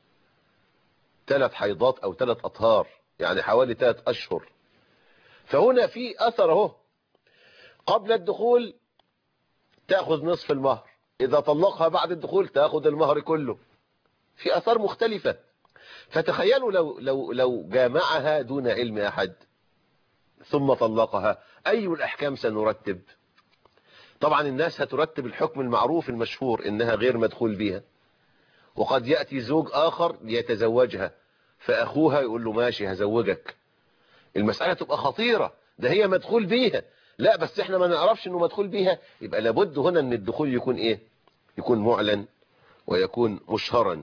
3 حيضات أو 3 أطهار، يعني حوالي 3 أشهر. فهنا في أثر اهو، قبل الدخول تأخذ نصف المهر، إذا طلقها بعد الدخول تأخذ المهر كله، في أثار مختلفة. فتخيلوا لو جامعها دون علم أحد ثم طلقها، أي الأحكام سنرتب؟ طبعا الناس هترتب الحكم المعروف المشهور إنها غير مدخول بها، وقد يأتي زوج آخر ليتزوجها فأخوها يقول له ماشي هزوجك، المسألة تبقى خطيرة، ده هي مدخول بيها، لا بس احنا ما نعرفش انه مدخول بيها. يبقى لابد هنا ان الدخول يكون ايه؟ يكون معلن ويكون مشهرا.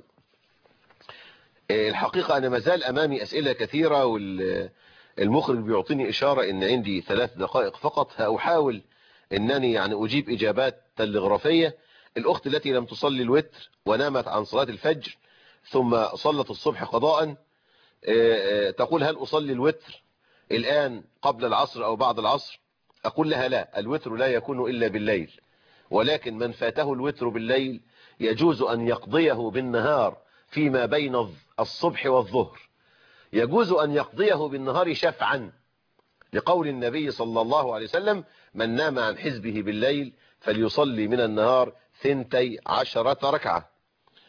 الحقيقة انا مازال امامي اسئلة كثيرة، والمخرج بيعطيني اشارة ان عندي 3 دقائق فقط، هأحاول انني يعني اجيب اجابات تلغرافية. الاخت التي لم تصلي الوتر ونامت عن صلاة الفجر ثم صلت الصبح قضاء، تقول: هل اصلي الوتر الان قبل العصر او بعد العصر؟ اقول لها: لا، الوتر لا يكون الا بالليل، ولكن من فاته الوتر بالليل يجوز ان يقضيه بالنهار فيما بين الصبح والظهر، يجوز ان يقضيه بالنهار شفعا، لقول النبي صلى الله عليه وسلم: من نام عن حزبه بالليل فليصلي من النهار 12 ركعة.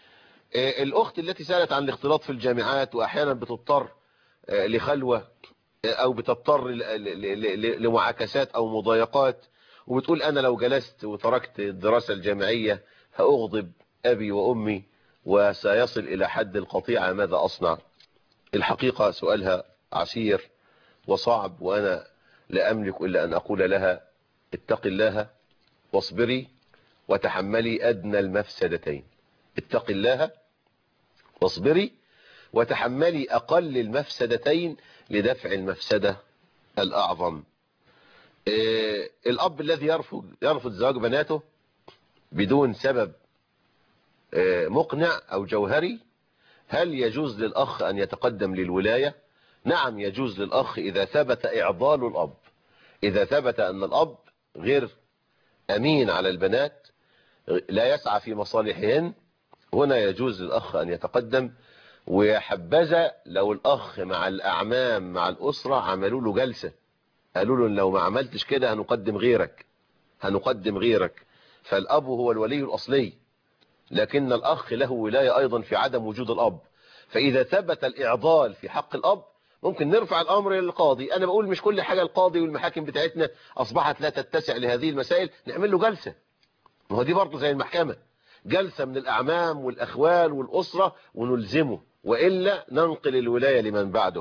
الأخت التي سألت عن الاختلاط في الجامعات وأحيانا بتضطر لخلوة او بتضطر لمعاكسات او مضايقات، وبتقول انا لو جلست وتركت الدراسة الجامعية هأغضب ابي وامي وسيصل الى حد القطيعة، ماذا اصنع؟ الحقيقة سؤالها عسير وصعب، وانا لا املك الا ان اقول لها اتق الله واصبري وتحملي ادنى المفسدتين. اتق الله واصبري وتحملي اقل المفسدتين لدفع المفسدة الاعظم. الاب الذي يرفض زواج بناته بدون سبب مقنع او جوهري، هل يجوز للاخ ان يتقدم للولاية؟ نعم يجوز للاخ اذا ثبت اعضال الاب، اذا ثبت ان الاب غير امين على البنات، لا يسعى في مصالحهن، هنا يجوز للاخ ان يتقدم. ويحبذا لو الاخ مع الاعمام مع الاسرة عملوا له جلسة، قالوا له لو ما عملتش كده هنقدم غيرك. فالاب هو الولي الاصلي، لكن الاخ له ولاية ايضا في عدم وجود الاب. فاذا ثبت الاعضال في حق الاب ممكن نرفع الامر للقاضي. انا بقول مش كل حاجة القاضي والمحاكم بتاعتنا اصبحت لا تتسع لهذه المسائل، نعمل له جلسة، ما هو دي برضه زي المحكمة، جلسة من الاعمام والاخوال والاسرة ونلزمه، وإلا ننقل الولاية لمن بعده.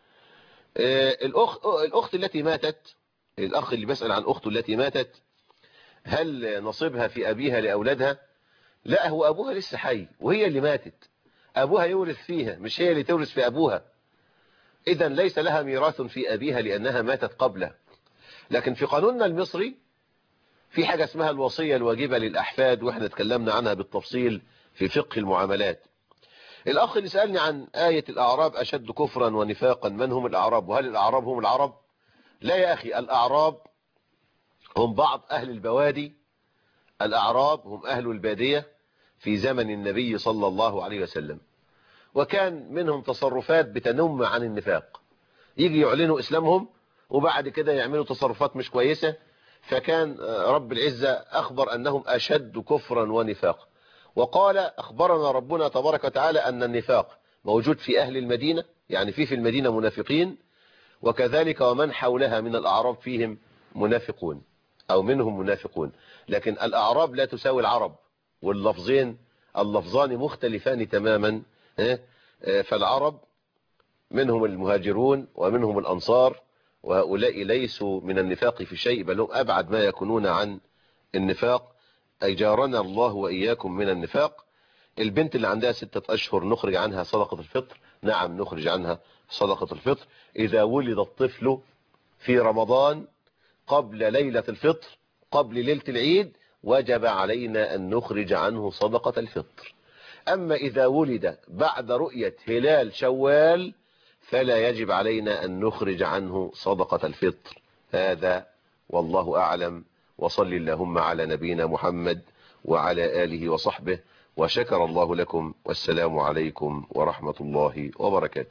الأخت التي ماتت، الأخ اللي بيسأل عن أخته التي ماتت، هل نصيبها في أبيها لأولادها؟ لا، هو أبوها لسه حي وهي اللي ماتت، أبوها يورث فيها مش هي اللي تورث في أبوها. إذن ليس لها ميراث في أبيها لأنها ماتت قبله. لكن في قانوننا المصري في حاجة اسمها الوصية الواجبة للأحفاد، وإحنا اتكلمنا عنها بالتفصيل في فقه المعاملات. الأخ اللي سألني عن آية الأعراب أشد كفرا ونفاقا، من هم الأعراب وهل الأعراب هم العرب؟ لا يا أخي، الأعراب هم بعض أهل البوادي، الأعراب هم أهل البادية في زمن النبي صلى الله عليه وسلم، وكان منهم تصرفات بتنم عن النفاق، يجي يعلنوا إسلامهم وبعد كده يعملوا تصرفات مش كويسة، فكان رب العزة أخبر أنهم أشد كفرا ونفاقا. وقال أخبرنا ربنا تبارك وتعالى أن النفاق موجود في أهل المدينة، يعني في المدينة منافقين، وكذلك ومن حولها من الأعراب فيهم منافقون أو منهم منافقون، لكن الأعراب لا تساوي العرب، اللفظان مختلفان تماما. فالعرب منهم المهاجرون ومنهم الأنصار، وهؤلاء ليسوا من النفاق في شيء، بل هم أبعد ما يكونون عن النفاق، أي جارنا الله وإياكم من النفاق. البنت اللي عندها 6 أشهر نخرج عنها صدقة الفطر؟ نعم نخرج عنها صدقة الفطر. إذا ولد الطفل في رمضان قبل ليلة الفطر، قبل ليلة العيد، وجب علينا أن نخرج عنه صدقة الفطر. أما إذا ولد بعد رؤية هلال شوال فلا يجب علينا أن نخرج عنه صدقة الفطر. هذا والله أعلم، وصل اللهم على نبينا محمد وعلى آله وصحبه، وشكر الله لكم، والسلام عليكم ورحمة الله وبركاته.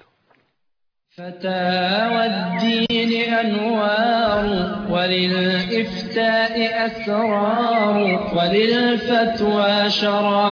فتاوى الدين أنوار، وللإفتاء أسرار، وللفتوى شرائع.